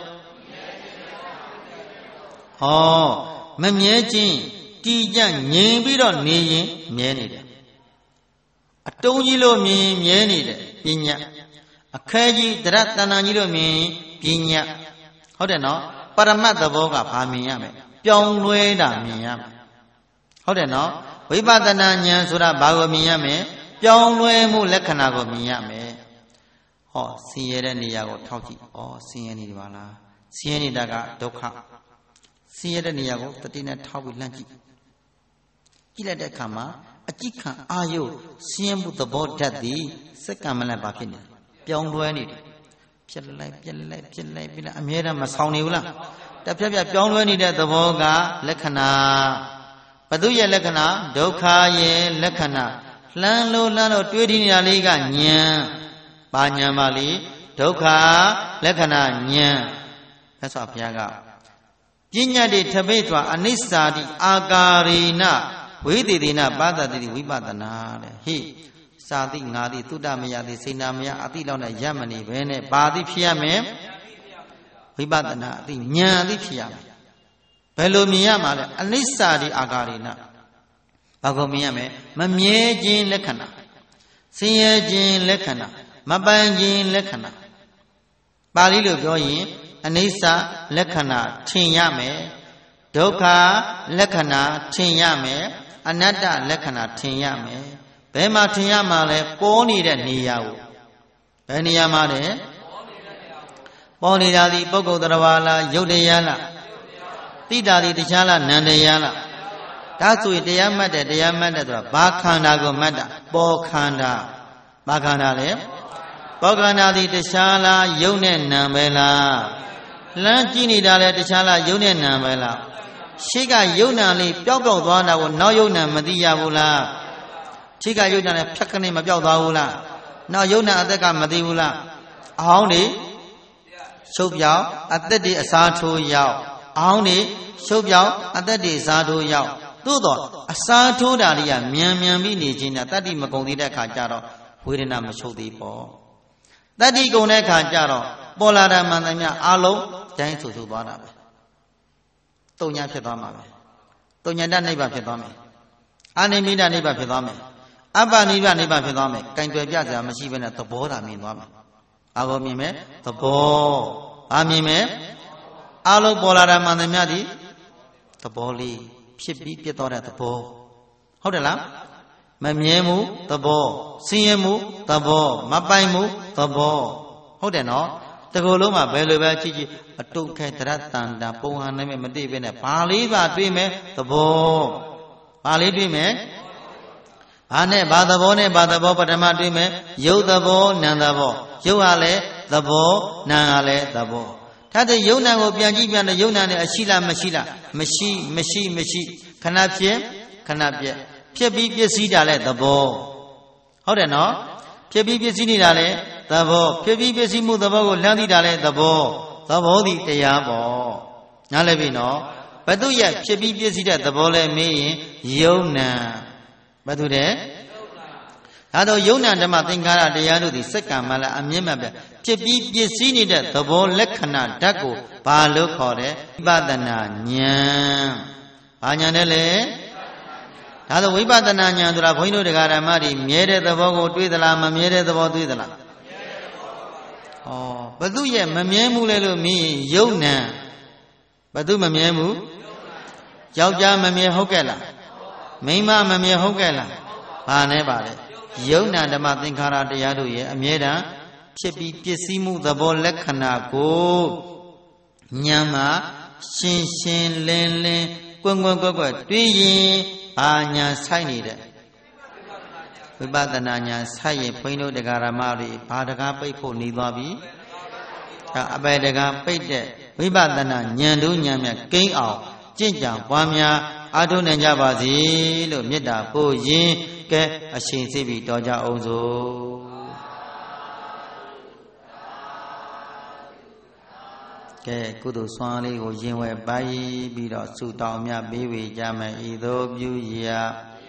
Speaker 1: ဟောမမြဲခြင်းတည်ကြငြိမ်ပြီးတော့နေရင်မြဲနေတယ်အတုံးကြီးလို့မြင်မြဲနေတယ်ပညာအခဲကြီးတရတဏ္ဍာကြီးလို့မြင်ပညာဟုတ်တယ်နော်ပရမတ်သဘောကဘာမြင်ရမလဲပြောင်းလဲတာမြင်ရမယ်ဟုတ်တယ်နော်ဝိပဿနာဉာဏ်ဆိုတာဘာကိုမြင်ရမလဲပြောင်းလဲမှုလက္ခဏာကိုမြင်ရမယ်ဟောဆင်းရဲတဲ့နေရာကိုထောက်ကြည့်ဩဆင်းရဲနေပါလားဆင်းရဲနေတာကဒုက္ခဆင်းရဲတဲ့နေရာကိုတတိနဲ့ထောက်ပြီးလှမ်းကြည့်ကြည့်လိုက်တဲ့အခါမှာအကြည့်ခံအာယုဆင်းရဲမှုသဘောဓာတ်သည်စက္ကန့်မလတ်ဘာဖြစ်နေပြောင်းလဲနေတယ်ဖြစ်လိုက်ပြက်လိုက်ဖြစ်လိုက်ပြက်လိုက်အမြဲတမ်းမဆောင်နေဘူးလားတစ်ဖြက်ဖြက်ပြောင်းလဲနေတဲ့သဘောကလက္ခဏာဘသူရဲ့လက္ခဏာဒုက္ခရဲ့လက္ခဏာလှမ်းလို့လှမ်းလို့တွေးထိနေတာလေးကဉာဏ်ပါဉာဏ်ပါလေဒုက္ခလက္ခဏာဉာဏ်သက်စွာဘုရားကပညာတိထပိသွာအနိစ္စတိအာကာရိနဝိသေသေနပါဒတိဝိပဿနာတဲ့ဟိစာတိငါတိသုတမယတိစေနာမယအတိလောက်နဲ့ရမနေပဲနဲ့ဘာတိဖြစ်ရမယ်ဝိပဿနာအတိဉာဏ်အတိဖြစ်ရမယ်ဘယ်လိုမြင်ရမှာလဲအနိစ္စတိအာကာရိနဘာကိုမြင်ရမယ်မမြဲခြင်းလက္ခဏာဆင်းရဲခြင်းလက္ခဏာမပန်းခြင်းလက္ခဏာပါဠိလိုပြောရင်အနိစ္စလက္ခဏာထင်ရမယ်ဒုက္ခလက္ခဏာထင်ရမယ်အနတ္တလက္ခဏာထင်ရမယ်ဘယ်မှာထင်ရမှာလဲပေါ်နေတဲ့နေရာကိုဘယ်နေရာမှာလဲပေါ်နေတာဒီပုဂ္ဂိုလ်တရားလားယုတ်တရားလားတိတာဒီတရားလားနံတရားလားဒါဆိုရင်တရားမှတ်တယ်တရားမှတ်တယ်ဆိုတာဘာခန္ဓာကိုမှတ်တာပေါ်ခန္ဓာဘာခန္ဓာလဲပေါ်ခန္ဓာဒီတရားလားယုတ်နဲ့နံပဲလားလမ်းကြည့်နေတာလဲတရားလားယုတ်နဲ့နံပဲလားရှိကယုတ်နံလေးပျောက်ပျောက်သွားတာကိုနောက်ယုတ်နံမသိရဘူးလားရှိကယုတ်နံလည်းဖြတ်ကနေမပျောက်သွားဘူးလားနောက်ယုတ်နံအသက်ကမသိဘူးလားအဟောင်းနေချုပ်ပြောင်းအသက်တွေအစားထိုးရောက်အဟောင်းနေချုပ်ပြောင်းအသက်တွေအစားထိုးရောက်သို့တော့အစားထိုးတာတွေကမြန်မြန်ပြီးနေခြင်းနဲ့တတ္တိမကုံသေးတဲ့အခါကျတော့ဝေဒနာမချုပ်သေးပေါ့တတ္တိကုံတဲ့အခါကျတော့ပေါ်လာတာမှန်သမျှအလုံးတိုင်းဆူဆူသွားတာပဲတုံညာဖြစ်သွားမှာပဲတုံညာတနိဗ္ဗာန်ဖြစ်သွားမယ်အာနိမိတနိဗ္ဗာန်ဖြစ်သွားမယ်အပ္ပနိဗ္ဗာန်နိဗ္ဗာန်ဖြစ်သွားမယ်ကင်တွယ်ပြစရာမရှိဘဲနဲ့သဘောသာမြင်သွားမယ်အာဘောမြင်မယ်သဘောအာမြင်မယ်အလုံးပေါ်လာတာမှန်သမျှဒီသဘောလေးဖြစ်ပြီးပြတ်သွားတဲ့သဘောဟုတ်တယ်လားမမြဲမှုသဘောဆင်းရဲမှုသဘောမပိုင်မှုသဘောဟုတ်တယ်နော်တကူလုံးမှာဘယ်လိုပဲကြည့်ကြည့်အတုခဲတရတန်တာပုံဟန်နိုင်မဲ့မတိပဲနဲ့ဘာလေးပါတွေးမယ်သဘောဘာလေးတွေးမယ်ဘာနဲ့ဘာသဘောနဲ့ဘာသဘောပထမတွေးမယ်ရုပ်သဘောနာမ်သဘောရုပ်ဟာလည်းသဘောနာမ်ဟာလည်းသဘောထားတဲ့ယုံနာကိုပြန်ကြည့်ပြန်တဲ့ယုံနာနဲ့အရှိလားမရှိလားမရှိမရှိမရှိခဏဖြစ်ခဏပြက်ဖြစ်ပြီးပြည့်စည်တာလည်းသဘောဟုတ်တယ်နော်ဖြစ်ပြီးပြည့်စည်နေတာလည်းသဘောဖြစ်ပြီးပြည့်စည်မှုသဘောကိုလမ်းသိတာလည်းသဘောသဘောသည်တရားပေါ့နားလည်ပြီနော်ဘသူရဲ့ဖြစ်ပြီးပြည့်စည်တဲ့သဘောလဲမေးရင်ယုံနာဘသူတဲ့ဒါတော့ယုံနာဓမ္မသင်္ခါရတရားတို့သည်စက္ကမလာအမြင့်မှပဲဖြစ်ပြီးပြည့်စည်နေတဲ့သဘောလက္ခဏာဓာတ်ကိုဘာလို့ခေါ်တယ်ဝိပဿနာဉာဏ်ဘာဉာဏ်လဲလေဒါဆိုဝိပဿနာဉာဏ်ဆိုတာဘုန်းကြီးတို့တရားဓမ္မတွေမြဲတဲ့သဘောကိုတွေးသလားမမြဲတဲ့သဘောတွေးသလားဩဘသူရဲ့မမြဲမှုလဲလို့မြင်ရင်ယုံနာဘသူမမြဲမှုယောက်ျားမမြဲဟုတ်ကဲ့လားမိန်းမမမြဲဟုတ်ကဲ့လားဘာနဲ့ပါလဲယုံနာဓမ္မသင်္ခါရတရားတို့ရဲ့အမြဲတမ်းဖြစ်ပြီးပြည့်စည်မှုသဘောလက္ခဏာကိုဉာဏ်မှာရှင်းရှင်းလင်းလင်းကွန်းကွန်းကွက်ကွက်တွေးရင်ဘာညာဆိုင်နေတဲ့ဝိပဿနာညာဆိုင်ရင်ဘုန်းကြီးတို့တရားဓမ္မတွေဘာတကားပိတ်ဖို့နေသွားပြီဒါအပေတကားပိတ်တဲ့ဝိပဿနာဉာဏ်တို့ဉာဏ်မြတ်ကိန်းအောင်ကျင့်ကြံပွားများအားထုတ်နိုင်ကြပါစေလို့မေတ္တာပို့ရင်ကဲအရှင်စိပြီတော်ကြအောင်စို့ကဲကုသိုလ်ဆွမ်းလေးကိုရင်ဝဲပါyiပြီးတော့ဆုတောင်းမြတ်ပေးဝေကြမယ်ဤသို့ပြုရာ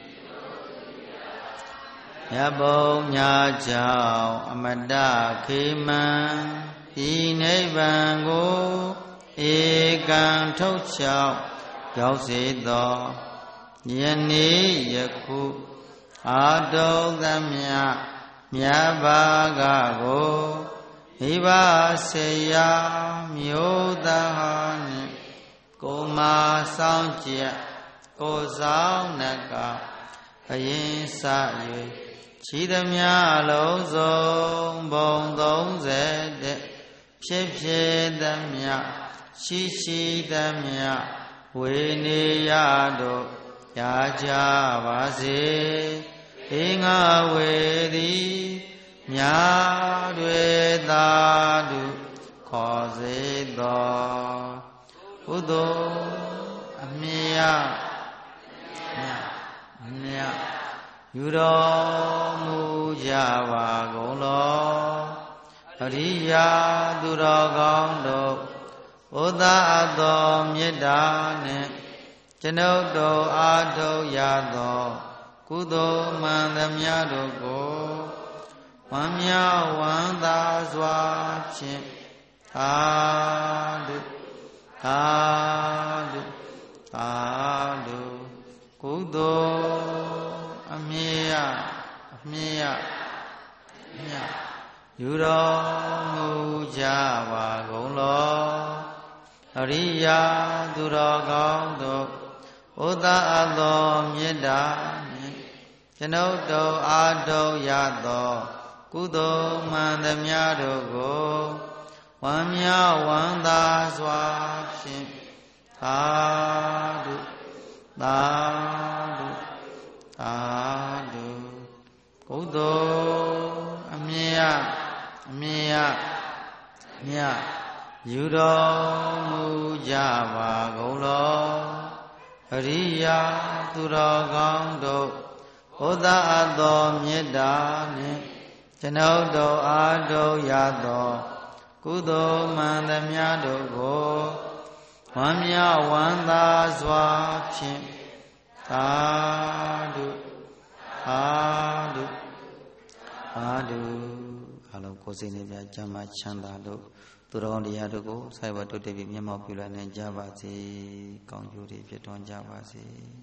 Speaker 1: မြတ်ဘုံညာကြောင့်အမတခေမံဒီနိဗ္ဗာန်ကိုဧကံထုတ်ချောက်ရောက်စေသောယနေ့ယခုအာတုသမြမြတ်ဘာကကိုမိဘဆေယမျိုးသားနှင့်ကိုမာဆောင်ကြကိုဆောင်နကအရင်စ၍ခြိသမျှလုံးစုံဘုံသုံးဆယ်တဲ့ဖြစ်ဖြစ်သမျှရှိရှိသမျှဝေနေရတို့ရကြပါစေဧငါဝေသည်မြာတွေသာဓုခေါ်စေသောကုသိုလ်အမြတ်မြတ်မြတ်ယူတော်မူကြပါကုန်လောအရိယာသူတော်ကောင်းတို့ဘုရားအတော်မေတ္တာနှင့်ကျွန်ုပ်တို့အားထုတ်ရသောကုသိုလ်မှန်သမျှတို့ကိုဝမ်းမြောက်ဝမ်းသာစွာဖြင့်သာဓုသာဓုသာဓုကုသိုလ်အမြတ်အမြတ်မြတ်ယူတော်မူကြပါကုန်လောအရိယာသူတော်ကောင်းတို့ဘုရားအတော်မေတ္တာနှင့်ကျွန်ုပ်တို့အားထုတ်ရသောကုသိုလ်မှန်သမျှတို့ကိုဝမ်းမြောက်ဝမ်းသာစွာဖြင့်သာဓုသာဓုသာဓုကုသိုလ်အမြတ်အမြတ်မြတ်ယူတော်မူကြပါကုန်လောအရိယာသူတော်ကောင်းတို့ဘုရားအတော်မေတ္တာနှင့်ကျွန်ုပ်တို့အားထုတ်ရသောကုသိုလ်မှန်သမျှတို့ကိုဝမ်းမြောက်ဝမ်းသာစွာဖြင့်သာဓုသာဓုသာဓုအလုံးကိုယ်စိတ်နှပြကျမ်းမာချမ်းသာလို့သူတော်ကောင်းတရားတို့ကိုဆိုင်ဝတ်တို့တည်ပြီးမျက်မှောက်ပြုလာနိုင်ကြပါစေကောင်းကျိုးတွေဖြစ်ထွန်းကြပါစေ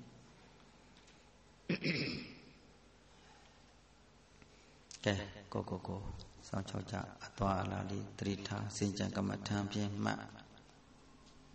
Speaker 1: ကဲကိုကိုကိုစောင့်ချောက်ကြအသွာအလာလေးတတိထားစင်ကြံကမ္မထံဖြင့်မှတ်